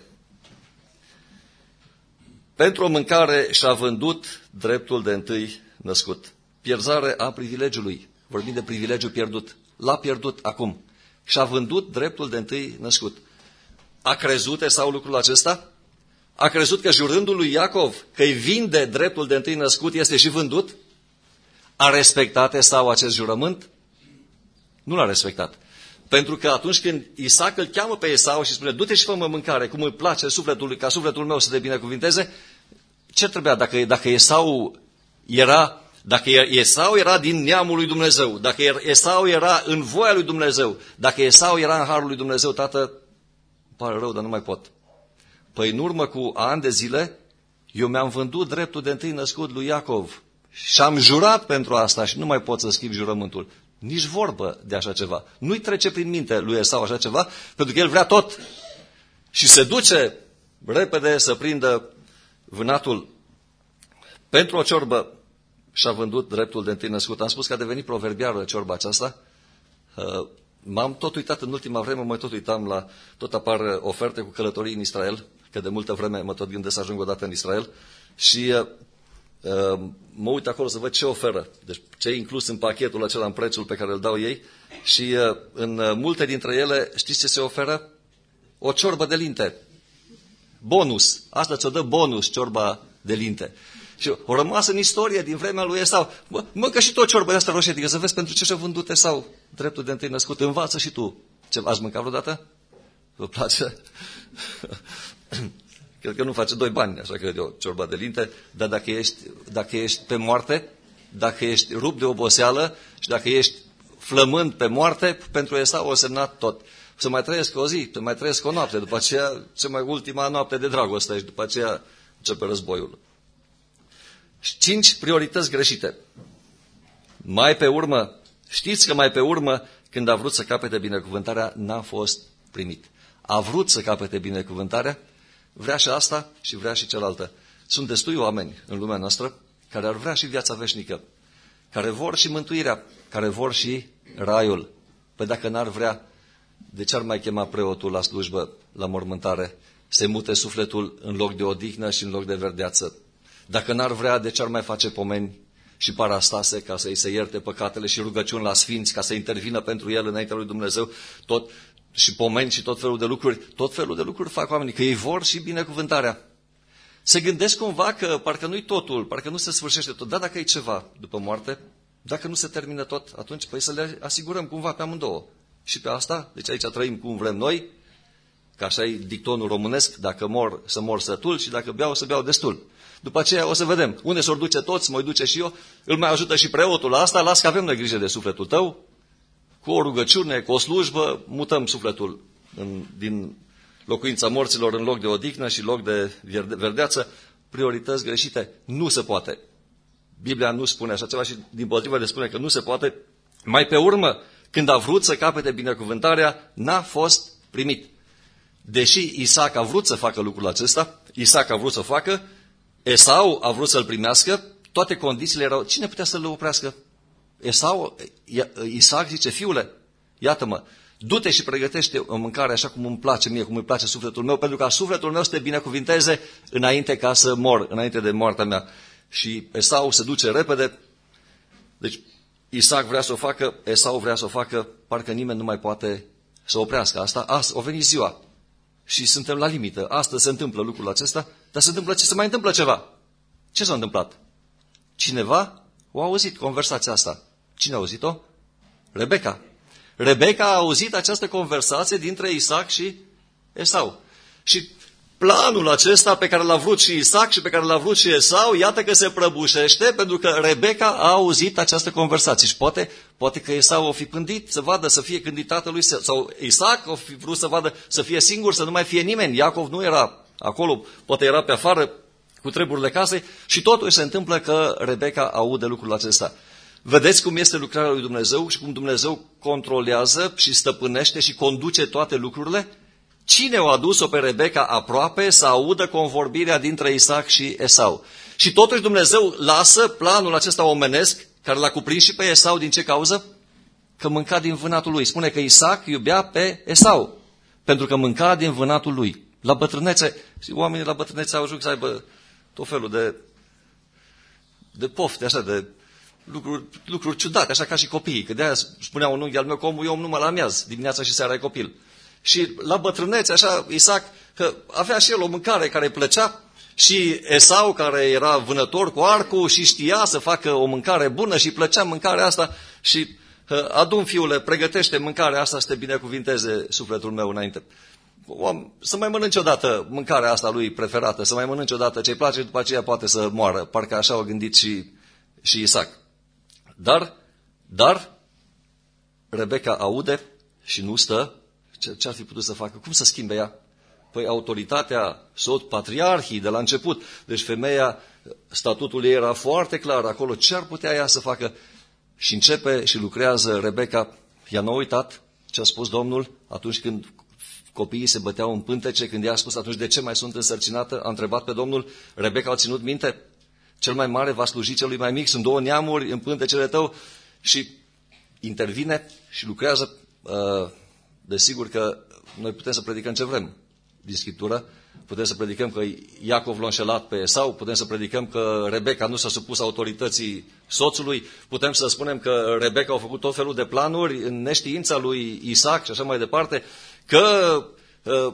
Pentru o mâncare și-a vândut dreptul de întâi născut. Pierzare a privilegiului. Vorbim de privilegiu pierdut. L-a pierdut acum. Și-a vândut dreptul de întâi născut. A crezut Esau lucrul acesta? A crezut că jurându lui Iacov că îi vinde dreptul de întâi născut este și vândut? A respectat Esau acest jurământ? Nu l-a respectat. Pentru că atunci când Isaac îl cheamă pe Esau și spune, du-te și fă-mă mâncare, cum îi place sufletul, ca sufletul meu să te binecuvinteze, ce trebuia? Dacă, dacă Esau era, dacă Esau era din neamul lui Dumnezeu, dacă Esau era în voia lui Dumnezeu, dacă Esau era în harul lui Dumnezeu, tată, pare rău, dar nu mai pot. Păi în urmă cu ani de zile, eu mi-am vândut dreptul de întâi născut lui Iacov și am jurat pentru asta și nu mai pot să schimb jurământul. Nici vorbă de așa ceva. Nu-i trece prin minte lui Esau așa ceva, pentru că el vrea tot. Și se duce repede să prindă vânatul. Pentru o ciorbă și-a vândut dreptul de întâi născut. Am spus că a devenit proverbială ciorba aceasta. m-am tot uitat în ultima vreme, mă tot uitam la, tot apar oferte cu călătorii în Israel, că de multă vreme mă tot gândesc să ajung o dată în Israel și uh, mă uit acolo să văd ce oferă, deci ce e inclus în pachetul acela, în prețul pe care îl dau ei și uh, în multe dintre ele, știți ce se oferă? O ciorbă de linte. Bonus. Asta ți-o dă bonus, ciorba de linte. Și o rămas în istorie din vremea lui Esau. Mă, mă că și tu o ciorbă de asta roșie, adică să vezi pentru ce și-a vândut Esau dreptul de întâi născut. Învață și tu. Ce, ați mâncat vreodată? Vă place? Cred că nu face doi bani, așa cred eu, ciorba de linte, dar dacă ești, dacă ești pe moarte, dacă ești rupt de oboseală și dacă ești flămând pe moarte, pentru Esau o semnat tot. Să mai trăiesc o zi, să mai trăiesc o noapte, după aceea, cea mai ultima noapte de dragoste și după aceea începe războiul. Cinci priorități greșite. Mai pe urmă, știți că mai pe urmă, când a vrut să capete binecuvântarea, n-a fost primit. A vrut să capete binecuvântarea, vrea și asta și vrea și cealaltă. Sunt destui oameni în lumea noastră care ar vrea și viața veșnică, care vor și mântuirea, care vor și raiul. Păi dacă n-ar vrea, de ce ar mai chema preotul la slujbă, la mormântare, să-i mute sufletul în loc de odihnă și în loc de verdeață? Dacă n-ar vrea, de ce ar mai face pomeni și parastase ca să-i se ierte păcatele și rugăciuni la sfinți ca să intervină pentru el înaintea lui Dumnezeu, tot, și pomeni și tot felul de lucruri, tot felul de lucruri fac oamenii, că ei vor și binecuvântarea. Se gândesc cumva că parcă nu-i totul, parcă nu se sfârșește tot, dar dacă e ceva după moarte, dacă nu se termină tot, atunci păi să le asigurăm cumva pe amândouă. Și pe asta, deci aici trăim cum vrem noi, că așa e dictonul românesc, dacă mor să mor sătul și dacă beau să beau destul. După aceea o să vedem unde s-or duce toți, mă duce și eu, îl mai ajută și preotul la asta, las că avem noi grijă de sufletul tău, cu o rugăciune, cu o slujbă, mutăm sufletul în, din locuința morților în loc de odihnă și loc de verdeață. Priorități greșite. Nu se poate. Biblia nu spune așa ceva și din potrivă le spune că nu se poate. Mai pe urmă, când a vrut să capete binecuvântarea, n-a fost primit. Deși Isaac a vrut să facă lucrul acesta, Isaac a vrut să facă, Esau a vrut să-l primească, toate condițiile erau, cine putea să-l oprească? Esau, Isaac zice, fiule, iată-mă, du-te și pregătește o mâncare așa cum îmi place mie, cum îmi place sufletul meu, pentru ca sufletul meu să te binecuvinteze înainte ca să mor, înainte de moartea mea. Și Esau se duce repede, deci Isaac vrea să o facă, Esau vrea să o facă, parcă nimeni nu mai poate să oprească asta. Asta o veni ziua și suntem la limită. Astăzi se întâmplă lucrul acesta, dar se întâmplă, se mai întâmplă ceva. Ce s-a întâmplat? Cineva o auzit conversația asta. Cine a auzit-o? Rebecca. Rebecca a auzit această conversație dintre Isaac și Esau. Și planul acesta pe care l-a vrut și Isaac și pe care l-a vrut și Esau, iată că se prăbușește pentru că Rebecca a auzit această conversație. Și poate, poate că Esau o fi pândit să vadă să fie gândit tatălui sau Isaac o fi vrut să vadă să fie singur, să nu mai fie nimeni. Iacov nu era acolo, poate era pe afară cu treburile casei și totuși se întâmplă că Rebecca aude lucrul acesta. Vedeți cum este lucrarea lui Dumnezeu și cum Dumnezeu controlează și stăpânește și conduce toate lucrurile? Cine o adus-o pe Rebecca aproape să audă convorbirea dintre Isaac și Esau? Și totuși Dumnezeu lasă planul acesta omenesc, care l-a cuprins și pe Esau, din ce cauză? Că mânca din vânatul lui. Spune că Isaac iubea pe Esau, pentru că mânca din vânatul lui. La bătrânețe, oamenii la bătrânețe au ajuns să aibă tot felul de, de pofte, așa, de lucruri, lucruri ciudate, așa ca și copiii. Că de-aia spunea un unghi al meu că omul e om numai la amiaz, dimineața și seara e copil. Și la bătrânețe, așa, Isaac, că avea și el o mâncare care îi plăcea și Esau, care era vânător cu arcul și știa să facă o mâncare bună și îi plăcea mâncarea asta și adu-mi, fiule, pregătește mâncarea asta să te binecuvinteze sufletul meu înainte. Să mai mănânce odată mâncarea asta lui preferată, să mai mănânce odată ce-i place și după aceea poate să moară. Parcă așa au gândit și, și Isaac. Dar, dar, Rebecca aude și nu stă. Ce ar fi putut să facă? Cum să schimbe ea? Păi autoritatea, sot patriarhii de la început. Deci femeia, statutul ei era foarte clar acolo. Ce ar putea ea să facă? Și începe și lucrează Rebecca. Ea n-a uitat ce a spus Domnul atunci când copiii se băteau în pântece, când ea a spus atunci de ce mai sunt însărcinată? A întrebat pe Domnul. Rebecca a ținut minte. Cel mai mare va sluji celui mai mic. Sunt două neamuri în pântecele tău. Și intervine și lucrează Desigur că noi putem să predicăm ce vrem din Scriptură, putem să predicăm că Iacov l-a înșelat pe Esau, putem să predicăm că Rebecca nu s-a supus autorității soțului, putem să spunem că Rebecca a făcut tot felul de planuri în neștiința lui Isaac și așa mai departe, că uh,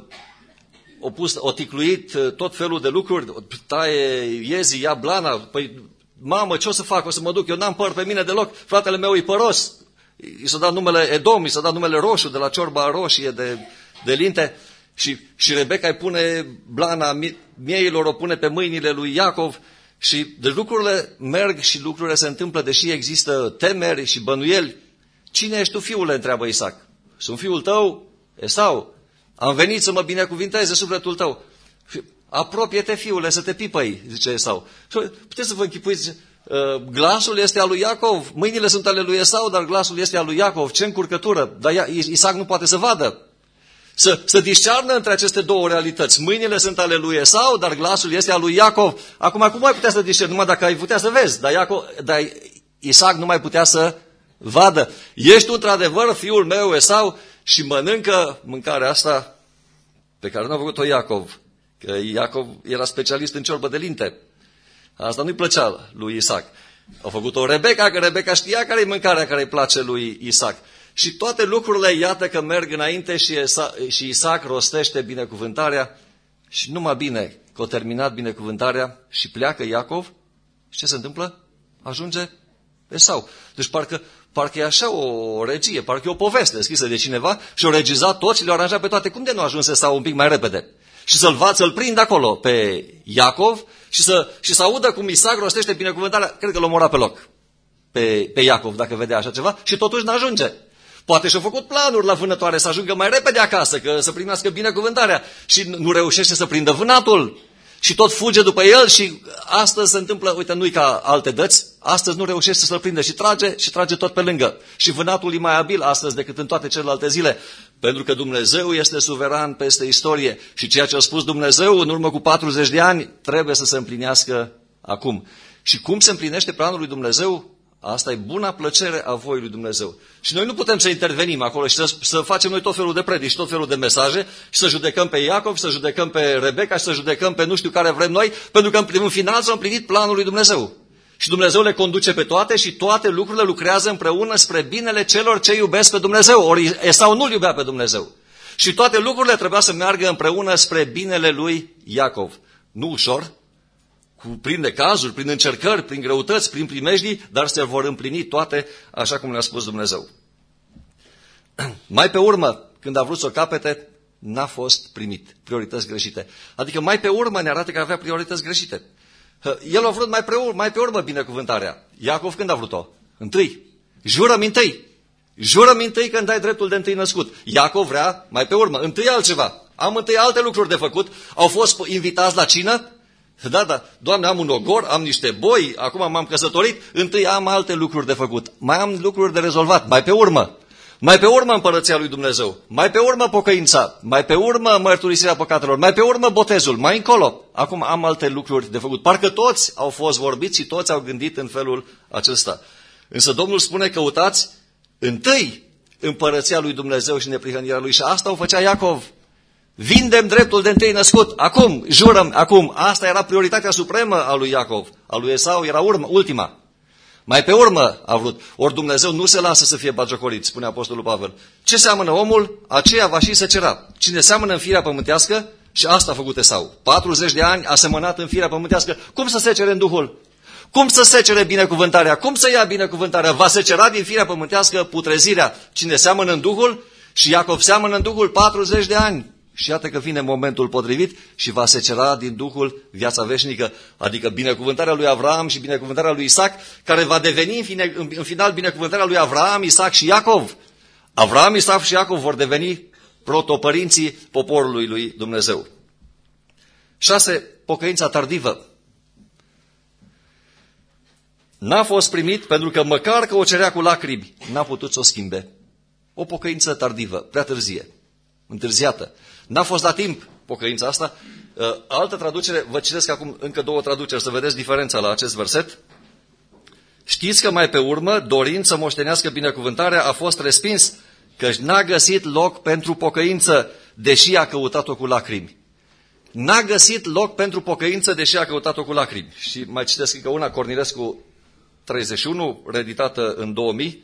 a pus, a ticluit tot felul de lucruri, taie iezii, ia blana, păi mamă, ce o să fac, o să mă duc, eu n-am păr pe mine deloc, fratele meu e păros, i s-a dat numele Edom, i s-a dat numele roșu, de la ciorba roșie de, de linte, și, și Rebecca îi pune blana mieilor, o pune pe mâinile lui Iacov, și de lucrurile merg și lucrurile se întâmplă, deși există temeri și bănuieli. Cine ești tu, fiule? Întreabă Isaac. Sunt fiul tău, Esau. Am venit să mă binecuvinteze sufletul tău. Apropie-te, fiule, să te pipăi, zice Esau. Puteți să vă închipuiți, glasul este al lui Iacov, mâinile sunt ale lui Esau, dar glasul este al lui Iacov. Ce încurcătură! Dar Isaac nu poate să vadă. Să, să discearnă între aceste două realități. Mâinile sunt ale lui Esau, dar glasul este al lui Iacov. Acum, cum mai putea să discerni? Numai dacă ai putea să vezi. Dar, Iacov, dar Isaac nu mai putea să vadă. Ești tu, într-adevăr, fiul meu, Esau, și mănâncă mâncarea asta pe care nu a făcut-o Iacov. Că Iacov era specialist în ciorbă de linte. Asta nu-i plăcea lui Isaac. A făcut-o Rebecca, că Rebecca știa care e mâncarea care îi place lui Isaac. Și toate lucrurile, iată că merg înainte și, Esa, și Isaac rostește binecuvântarea și numai bine că a terminat binecuvântarea și pleacă Iacov. Și ce se întâmplă? Ajunge Esau. Deci parcă, parcă e așa o regie, parcă e o poveste scrisă de cineva și o regizat toți și le-au aranjat pe toate. Cum de nu a ajuns Esau un pic mai repede? Și să-l va, să-l prind acolo pe Iacov și să, și să audă cum Isaac rostește binecuvântarea. Cred că l-a omorat pe loc pe, pe Iacov dacă vedea așa ceva și totuși n-ajunge. Poate și-a făcut planuri la vânătoare să ajungă mai repede acasă, că să primească binecuvântarea și nu reușește să prindă vânatul și tot fuge după el și astăzi se întâmplă, uite, nu-i ca alte dăți, astăzi nu reușește să-l prindă și trage și trage tot pe lângă. Și vânatul e mai abil astăzi decât în toate celelalte zile, pentru că Dumnezeu este suveran peste istorie și ceea ce a spus Dumnezeu în urmă cu patruzeci de ani trebuie să se împlinească acum. Și cum se împlinește planul lui Dumnezeu? Asta e buna plăcere a voii lui Dumnezeu. Și noi nu putem să intervenim acolo și să, să facem noi tot felul de predici, tot felul de mesaje și să judecăm pe Iacov, și să judecăm pe Rebecca și să judecăm pe nu știu care vrem noi, pentru că în final s-a împlinit planul lui Dumnezeu. Și Dumnezeu le conduce pe toate și toate lucrurile lucrează împreună spre binele celor ce iubesc pe Dumnezeu. Ori Esau nu-L iubea pe Dumnezeu. Și toate lucrurile trebuia să meargă împreună spre binele lui Iacov. Nu ușor, cu, prin necazuri, prin încercări, prin greutăți, prin primejdii, dar se vor împlini toate așa cum le-a spus Dumnezeu. Mai pe urmă, când a vrut să o capete, n-a fost primit. Priorități greșite. Adică mai pe urmă ne arată că avea priorități greșite. El a vrut mai pe urmă, mai pe urmă binecuvântarea. Iacov când a vrut-o? Întâi. Jură-mi întâi. Jură-mi întâi că îmi dai dreptul de întâi născut. Iacov vrea mai pe urmă. Întâi altceva. Am întâi alte lucruri de făcut. Au fost invitați la cină. Da, da, Doamne, am un ogor, am niște boi, acum m-am căsătorit, întâi am alte lucruri de făcut. Mai am lucruri de rezolvat, mai pe urmă. Mai pe urmă împărăția lui Dumnezeu, mai pe urmă pocăința, mai pe urmă mărturisirea păcatelor, mai pe urmă botezul, mai încolo. Acum am alte lucruri de făcut. Parcă toți au fost vorbiți și toți au gândit în felul acesta. Însă Domnul spune, căutați întâi împărăția lui Dumnezeu și neprihănirea lui. Și asta o făcea Iacov. Vindem dreptul de întâi născut, acum, jurăm, acum. Asta era prioritatea supremă a lui Iacov. A lui Esau era urmă, ultima. Mai pe urmă a vrut. Ori Dumnezeu nu se lasă să fie bagiocorit, spune Apostolul Pavel. Ce seamănă omul, aceea va și secera. Cine seamănă în firea pământească, și asta a făcut Esau. patruzeci de ani a semănat în firea pământească. Cum să secere în Duhul? Cum să secere binecuvântarea? Cum să ia binecuvântarea? Va secera din firea pământească putrezirea. Cine seamănă în Duhul, și Iacov seamănă în Duhul patruzeci de ani. Și iată că vine momentul potrivit și va secera din Duhul viața veșnică, adică binecuvântarea lui Avram și binecuvântarea lui Isaac, care va deveni în, fine, în final binecuvântarea lui Avram, Isaac și Iacov. Avram, Isaac și Iacov vor deveni protopărinții poporului lui Dumnezeu. șase. Pocăința tardivă. N-a fost primit pentru că măcar că o cerea cu lacrimi, n-a putut să o schimbe. O pocăință tardivă, prea târzie, întârziată. N-a fost la timp pocăința asta. Altă traducere, vă citesc acum încă două traduceri să vedeți diferența la acest verset. Știți că mai pe urmă, dorind să moștenească binecuvântarea, a fost respins căci n-a găsit loc pentru pocăință, deși a căutat-o cu lacrimi. N-a găsit loc pentru pocăință, deși a căutat-o cu lacrimi. Și mai citesc încă una, Cornilescu treizeci și unu, reeditată în două mii.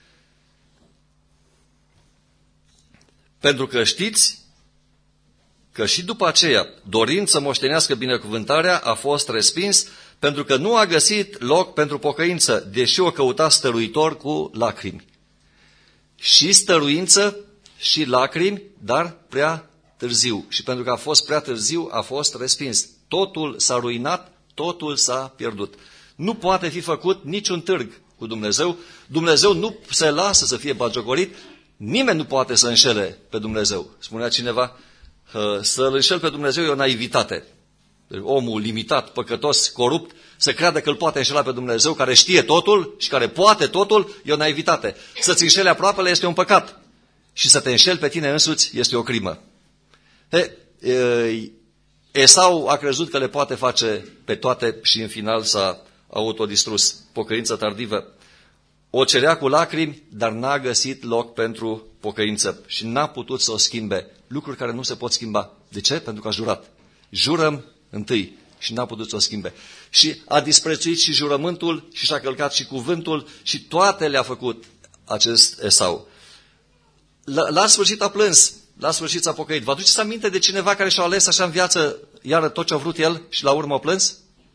Pentru că știți că și după aceea, dorind să moștenească binecuvântarea, a fost respins, pentru că nu a găsit loc pentru pocăință, deși o căuta stăruitor cu lacrimi. Și stăruință și lacrimi, dar prea târziu. Și pentru că a fost prea târziu, a fost respins. Totul s-a ruinat, totul s-a pierdut. Nu poate fi făcut niciun târg cu Dumnezeu. Dumnezeu nu se lasă să fie batjocorit. Nimeni nu poate să înșele pe Dumnezeu. Spunea cineva, să-L înșel pe Dumnezeu e o naivitate. Omul limitat, păcătos, corupt, să creadă că îl poate înșela pe Dumnezeu, care știe totul și care poate totul, e o naivitate. Să-ți înșeli aproapele este un păcat. Și să te înșeli pe tine însuți este o crimă. He, e, Esau a crezut că le poate face pe toate și în final s-a autodistrus. Pocăință tardivă. O cerea cu lacrimi, dar n-a găsit loc pentru pocăință și n-a putut să o schimbe. Lucruri care nu se pot schimba. De ce? Pentru că a jurat. Jurăm întâi și n-a putut să o schimbe. Și a disprețuit și jurământul și și-a călcat și cuvântul și toate le-a făcut acest Esau. La, la sfârșit a plâns, la sfârșit s-a pocăit. Vă aduceți aminte de cineva care și-a ales așa în viață, iară tot ce a vrut el și la urmă a plâns?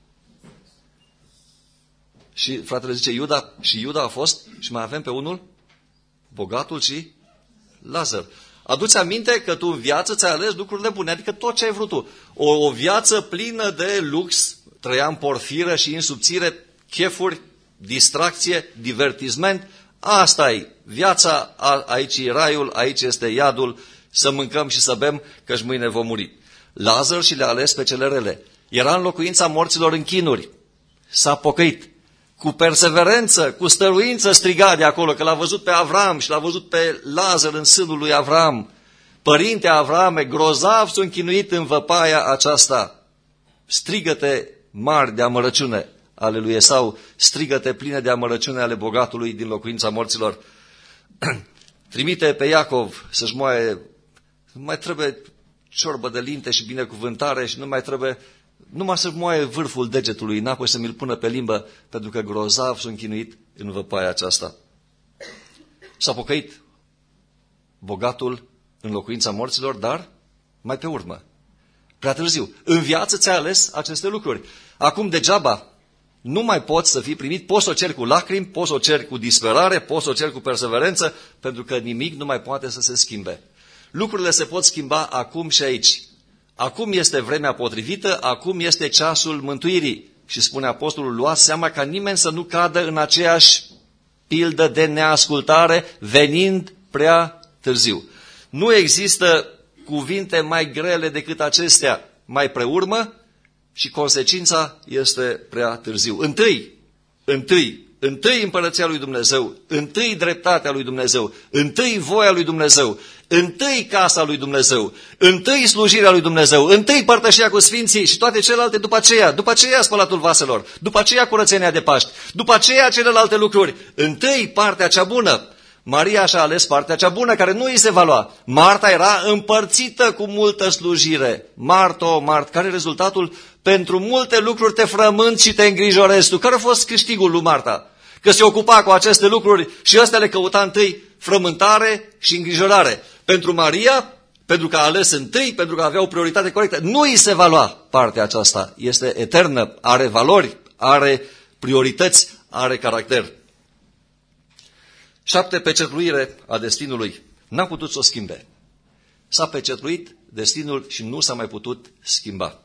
Și fratele zice, Iuda, și Iuda a fost, și mai avem pe unul, bogatul și Lazar. Adu-ți aminte că tu în viață ți-ai ales lucrurile bune, adică tot ce ai vrut tu. O, o viață plină de lux, trăia în porfiră și în subțire, chefuri, distracție, divertisment. Asta e viața, a, aici e raiul, aici este iadul, să mâncăm și să bem, căci mâine vom muri. Lazar și le-a ales pe cele rele. Era în locuința morților în chinuri. S-a pocăit. Cu perseverență, cu stăruință striga de acolo, că l-a văzut pe Avram și l-a văzut pe Lazar în sânul lui Avram. Părinte Avrame, grozav s-a închinuit în văpaia aceasta. Strigă-te mari de amărăciune ale lui Esau, strigă-te pline de amărăciune ale bogatului din locuința morților. Trimite pe Iacov să-și moaie, nu mai trebuie ciorbă de linte și binecuvântare și nu mai trebuie... Numai să moaie vârful degetului înapoi să mi-l pună pe limbă, pentru că grozav s-a închinuit în văpaia aceasta. S-a pocăit bogatul în locuința morților, dar mai pe urmă. Prea târziu. În viață ți-ai ales aceste lucruri. Acum degeaba nu mai poți să fii primit, poți să o ceri cu lacrimi, poți să o ceri cu disperare, poți să o ceri cu perseverență, pentru că nimic nu mai poate să se schimbe. Lucrurile se pot schimba acum și aici. Acum este vremea potrivită, acum este ceasul mântuirii. Și spune apostolul, luați seama ca nimeni să nu cadă în aceeași pildă de neascultare, venind prea târziu. Nu există cuvinte mai grele decât acestea, mai preurmă, și consecința este prea târziu. Întâi, întâi, întâi împărăția lui Dumnezeu, întâi dreptatea lui Dumnezeu, întâi voia lui Dumnezeu, întâi casa lui Dumnezeu, întâi slujirea lui Dumnezeu, întâi părtășia cu sfinții și toate celelalte după aceea, după aceea spălatul vaselor, după aceea curățenia de Paști, după aceea celelalte lucruri, întâi partea cea bună. Maria și-a ales partea cea bună, care nu îi se va lua. Marta era împărțită cu multă slujire. Marto, Mart, care e rezultatul? Pentru multe lucruri te frămânți și te îngrijorezi tu. Care a fost câștigul lui Marta? Că se ocupa cu aceste lucruri și ăstea le căuta întâi frământare și îngrijorare. Pentru Maria, pentru că a ales întâi, pentru că avea o prioritate corectă, nu îi se va lua partea aceasta. Este eternă, are valori, are priorități, are caracter. Șapte, pecetluire a destinului. N-a putut să o schimbe. S-a pecetluit destinul și nu s-a mai putut schimba.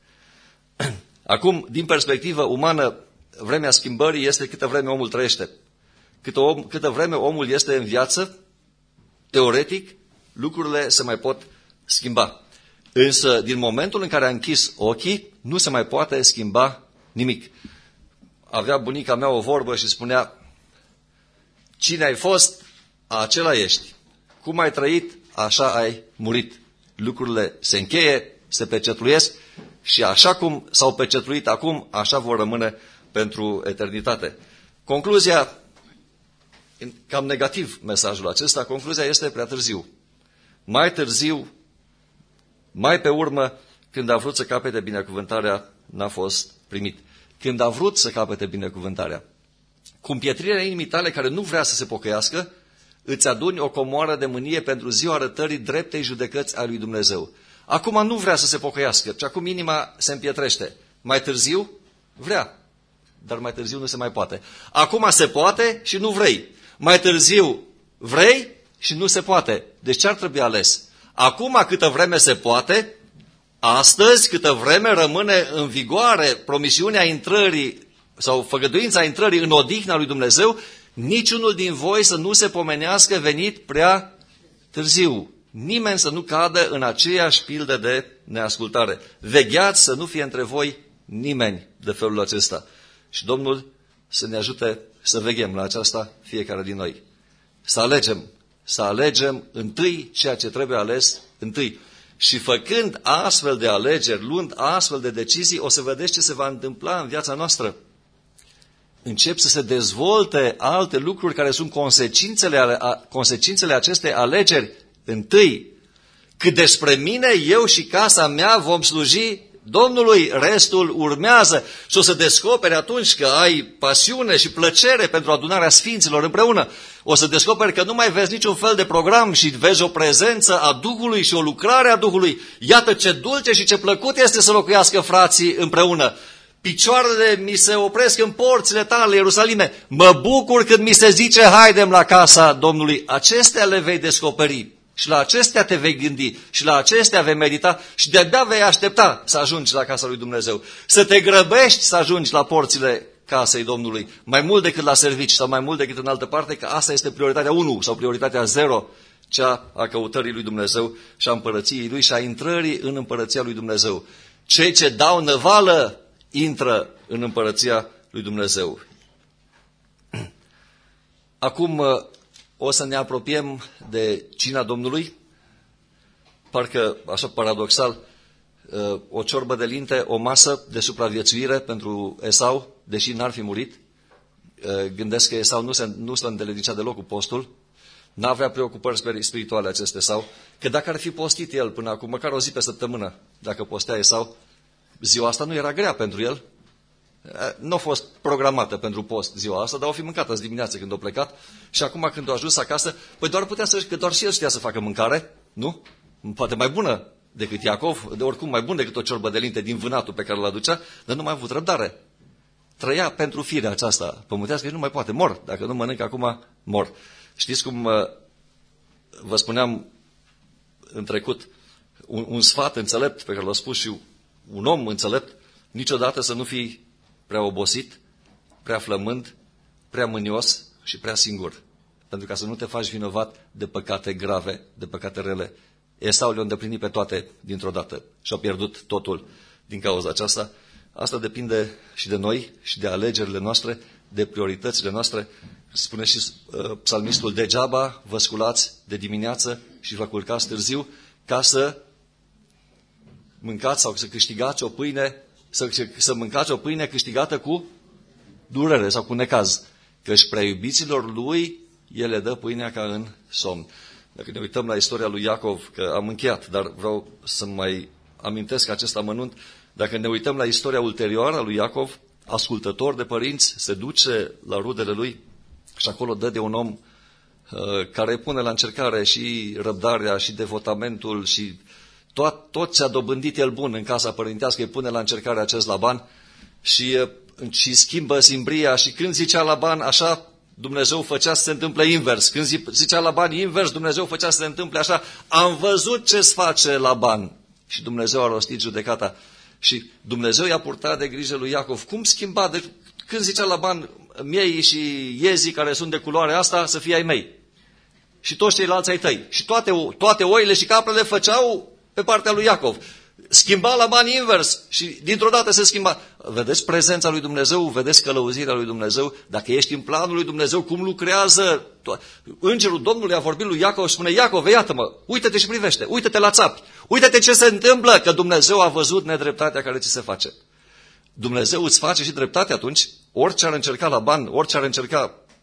Acum, din perspectivă umană, vremea schimbării este câtă vreme omul trăiește. Câtă, om, câtă vreme omul este în viață, teoretic, lucrurile se mai pot schimba. Însă, din momentul în care a închis ochii, nu se mai poate schimba nimic. Avea bunica mea o vorbă și spunea, cine ai fost, acela ești. Cum ai trăit, așa ai murit. Lucrurile se încheie, se pecetluiesc și așa cum s-au pecetluit acum, așa vor rămâne pentru eternitate. Concluzia cam negativ mesajul acesta, concluzia este prea târziu. Mai târziu, mai pe urmă, când a vrut să capete binecuvântarea, n-a fost primit. Când a vrut să capete binecuvântarea, cu împietrirea inimii tale care nu vrea să se pocăiască, îți aduni o comoară de mânie pentru ziua arătării dreptei judecăți a lui Dumnezeu. Acum nu vrea să se pocăiască, ci acum inima se împietrește. Mai târziu, vrea, dar mai târziu nu se mai poate. Acum se poate și nu vrei. Mai târziu vrei și nu se poate. Deci ce ar trebui ales? Acum câtă vreme se poate, astăzi câtă vreme rămâne în vigoare promisiunea intrării sau făgăduința intrării în odihna lui Dumnezeu, niciunul din voi să nu se pomenească venit prea târziu. Nimeni să nu cadă în aceeași pildă de neascultare. Vegheați să nu fie între voi nimeni de felul acesta. Și Domnul să ne ajute să veghem la aceasta fiecare din noi. Să alegem, să alegem întâi ceea ce trebuie ales întâi. Și făcând astfel de alegeri, luând astfel de decizii, o să vedeți ce se va întâmpla în viața noastră. Încep să se dezvolte alte lucruri care sunt consecințele, ale, a, consecințele acestei alegeri. Întâi, cât despre mine, eu și casa mea vom sluji Domnului, restul urmează. Și o să descoperi atunci că ai pasiune și plăcere pentru adunarea sfinților împreună. O să descoperi că nu mai vezi niciun fel de program și vezi o prezență a Duhului și o lucrare a Duhului. Iată ce dulce și ce plăcut este să locuiască frații împreună. Picioarele mi se opresc în porțile tale, Ierusalime. Mă bucur când mi se zice, haidem la casa Domnului. Acestea le vei descoperi și la acestea te vei gândi și la acestea vei medita și de-abia vei aștepta să ajungi la casa lui Dumnezeu. Să te grăbești să ajungi la porțile casei Domnului, mai mult decât la servici sau mai mult decât în altă parte, că asta este prioritatea unu sau prioritatea zero, cea a căutării lui Dumnezeu și a împărăției lui și a intrării în împărăția lui Dumnezeu. Cei ce dau năvală intră în împărăția lui Dumnezeu. Acum o să ne apropiem de cina Domnului. Parcă, așa paradoxal, o ciorbă de linte, o masă de supraviețuire pentru Esau, deși n-ar fi murit. Gândesc că Esau nu se, nu se îndeletnicea deloc cu postul. N-avea preocupări spirituale acest Esau. Că dacă ar fi postit el până acum, măcar o zi pe săptămână, dacă postea Esau, ziua asta nu era grea pentru el. Nu a fost programată pentru post ziua asta, dar o fi mâncat azi dimineață când a plecat. Și acum când a ajuns acasă, păi doar putea să, că doar și el știa să facă mâncare, nu? Poate mai bună decât Iacov, de oricum mai bun decât o ciorbă de linte din vânatul pe care îl aducea, dar nu mai a avut răbdare. Trăia pentru firea aceasta pământească și nu mai poate, mor. Dacă nu mănânc acum, mor. Știți cum vă spuneam în trecut, un, un sfat înțelept pe care l-a spus și un om înțelept, niciodată să nu fii prea obosit, prea flămând, prea mânios și prea singur. Pentru ca să nu te faci vinovat de păcate grave, de păcate rele. Esau le-a îndeplinit pe toate dintr-o dată și a pierdut totul din cauza aceasta. Asta depinde și de noi și de alegerile noastre, de prioritățile noastre. Spune și uh, psalmistul, degeaba vă sculați de dimineață și vă culcați târziu ca să mâncați sau să câștigați o pâine, să, să mâncați o pâine câștigată cu durere sau cu necaz. Căci prea iubiților lui el le dă pâinea ca în somn. Dacă ne uităm la istoria lui Iacov, că am încheiat, dar vreau să mai amintesc acest amănunt, dacă ne uităm la istoria ulterioară a lui Iacov, ascultător de părinți, se duce la rudele lui și acolo dă de un om uh, care pune la încercare și răbdarea și devotamentul și tot, tot ce a dobândit el bun în casa părintească, îi pune la încercare acest Laban și, uh, și schimbă simbria și când zicea Laban așa, Dumnezeu făcea să se întâmple invers. Când zicea Laban invers, Dumnezeu făcea să se întâmple așa. Am văzut ce-ți face Laban. Și Dumnezeu a rostit judecata. Și Dumnezeu i-a purtat de grijă lui Iacov. Cum schimba? De, când zicea Laban, miei și iezii care sunt de culoare asta, să fie ai mei. Și toți ceilalți ai tăi. Și toate, toate oile și caprele făceau pe partea lui Iacov. Schimba Laban invers și dintr-o dată se schimba. Vedeți prezența lui Dumnezeu, vedeți călăuzirea lui Dumnezeu, dacă ești în planul lui Dumnezeu, cum lucrează. Îngerul Domnului a vorbit lui Iacov și spune, Iacov, iată-mă, uită-te și privește, uită-te la țapi, uită-te ce se întâmplă, că Dumnezeu a văzut nedreptatea care ți se face. Dumnezeu îți face și dreptate atunci, orice ar încerca Laban, orice ar încerca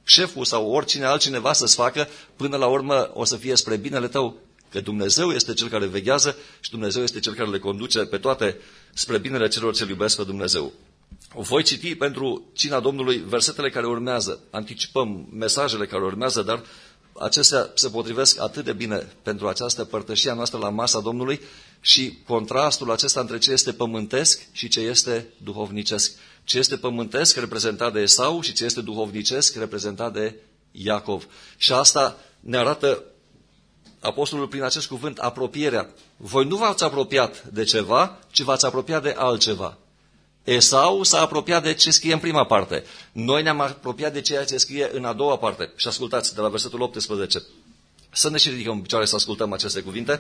șeful sau oricine altcineva să-ți facă, până la urmă o să fie spre binele tău, că Dumnezeu este Cel care veghează și Dumnezeu este Cel care le conduce pe toate spre binele celor ce iubesc pe Dumnezeu. Voi citi pentru cina Domnului versetele care urmează, anticipăm mesajele care urmează, dar acestea se potrivesc atât de bine pentru această părtășie a noastră la masa Domnului și contrastul acesta între ce este pământesc și ce este duhovnicesc. Ce este pământesc reprezentat de Esau și ce este duhovnicesc reprezentat de Iacov. Și asta ne arată apostolul prin acest cuvânt, apropierea. Voi nu v-ați apropiat de ceva, ci v-ați apropiat de altceva. Esau s-a apropiat de ce scrie în prima parte. Noi ne-am apropiat de ceea ce scrie în a doua parte. Și ascultați de la versetul optsprezece. Să ne și ridicăm în picioare să ascultăm aceste cuvinte.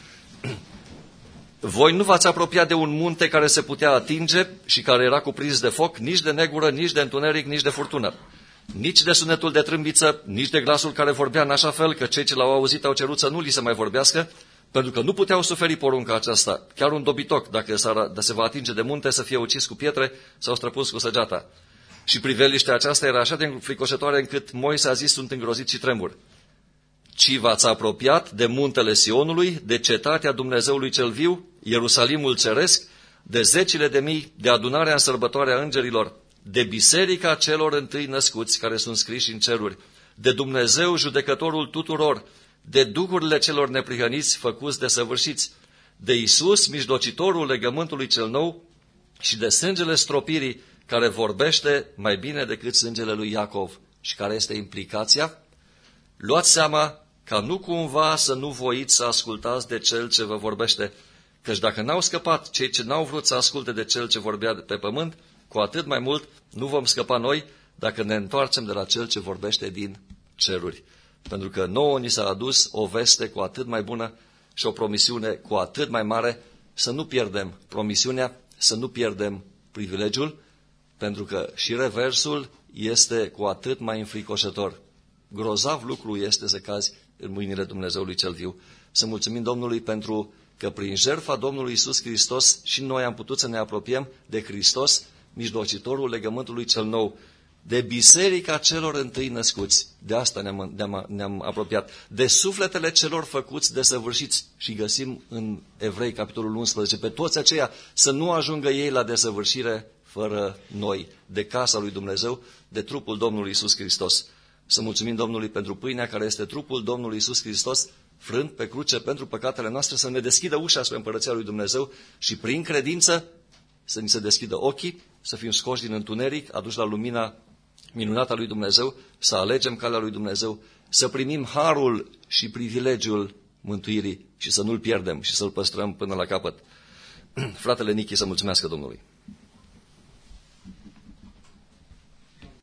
Voi nu v-ați apropiat de un munte care se putea atinge și care era cuprins de foc, nici de negură, nici de întuneric, nici de furtună. Nici de sunetul de trâmbiță, nici de glasul care vorbea în așa fel că cei ce l-au auzit au cerut să nu li se mai vorbească, pentru că nu puteau suferi porunca aceasta. Chiar un dobitoc, dacă se va atinge de munte, să fie ucis cu pietre sau străpuns cu săgeata. Și priveliștea aceasta era așa de înfricoșătoare încât Moise a zis, sunt îngrozit și tremur. Ci v-ați apropiat de muntele Sionului, de cetatea Dumnezeului cel viu, Ierusalimul ceresc, de zecile de mii, de adunarea în sărbătoarea îngerilor, de biserica celor întâi născuți care sunt scriși în ceruri, de Dumnezeu judecătorul tuturor, de duhurile celor neprihăniți făcuți de săvârșiți, de Iisus, mijlocitorul legământului cel nou și de sângele stropirii care vorbește mai bine decât sângele lui Iacov. Și care este implicația? Luați seama ca nu cumva să nu voiți să ascultați de cel ce vă vorbește, căci dacă n-au scăpat cei ce n-au vrut să asculte de cel ce vorbea pe pământ, cu atât mai mult nu vom scăpa noi dacă ne întoarcem de la cel ce vorbește din ceruri. Pentru că nouă ni s-a adus o veste cu atât mai bună și o promisiune cu atât mai mare, să nu pierdem promisiunea, să nu pierdem privilegiul, pentru că și reversul este cu atât mai înfricoșător. Grozav lucru este să cazi în mâinile Dumnezeului cel viu. Să mulțumim Domnului pentru că prin jertfa Domnului Iisus Hristos și noi am putut să ne apropiem de Hristos, mijlocitorul legământului cel nou, de biserica celor întâi născuți. De asta ne-am, ne-am, ne-am apropiat. De sufletele celor făcuți desăvârșiți. Și găsim în Evrei, capitolul unsprezece, pe toți aceia să nu ajungă ei la desăvârșire fără noi, de casa lui Dumnezeu, de trupul Domnului Iisus Hristos. Să mulțumim Domnului pentru pâinea care este trupul Domnului Iisus Hristos, frânt pe cruce pentru păcatele noastre, să ne deschidă ușa spre împărăția lui Dumnezeu și prin credință să ni se deschidă ochii, să fim scoși din întuneric, aduși la lumina minunată a lui Dumnezeu, să alegem calea lui Dumnezeu, să primim harul și privilegiul mântuirii și să nu-l pierdem și să-l păstrăm până la capăt. Fratele Nichi să mulțumească Domnului.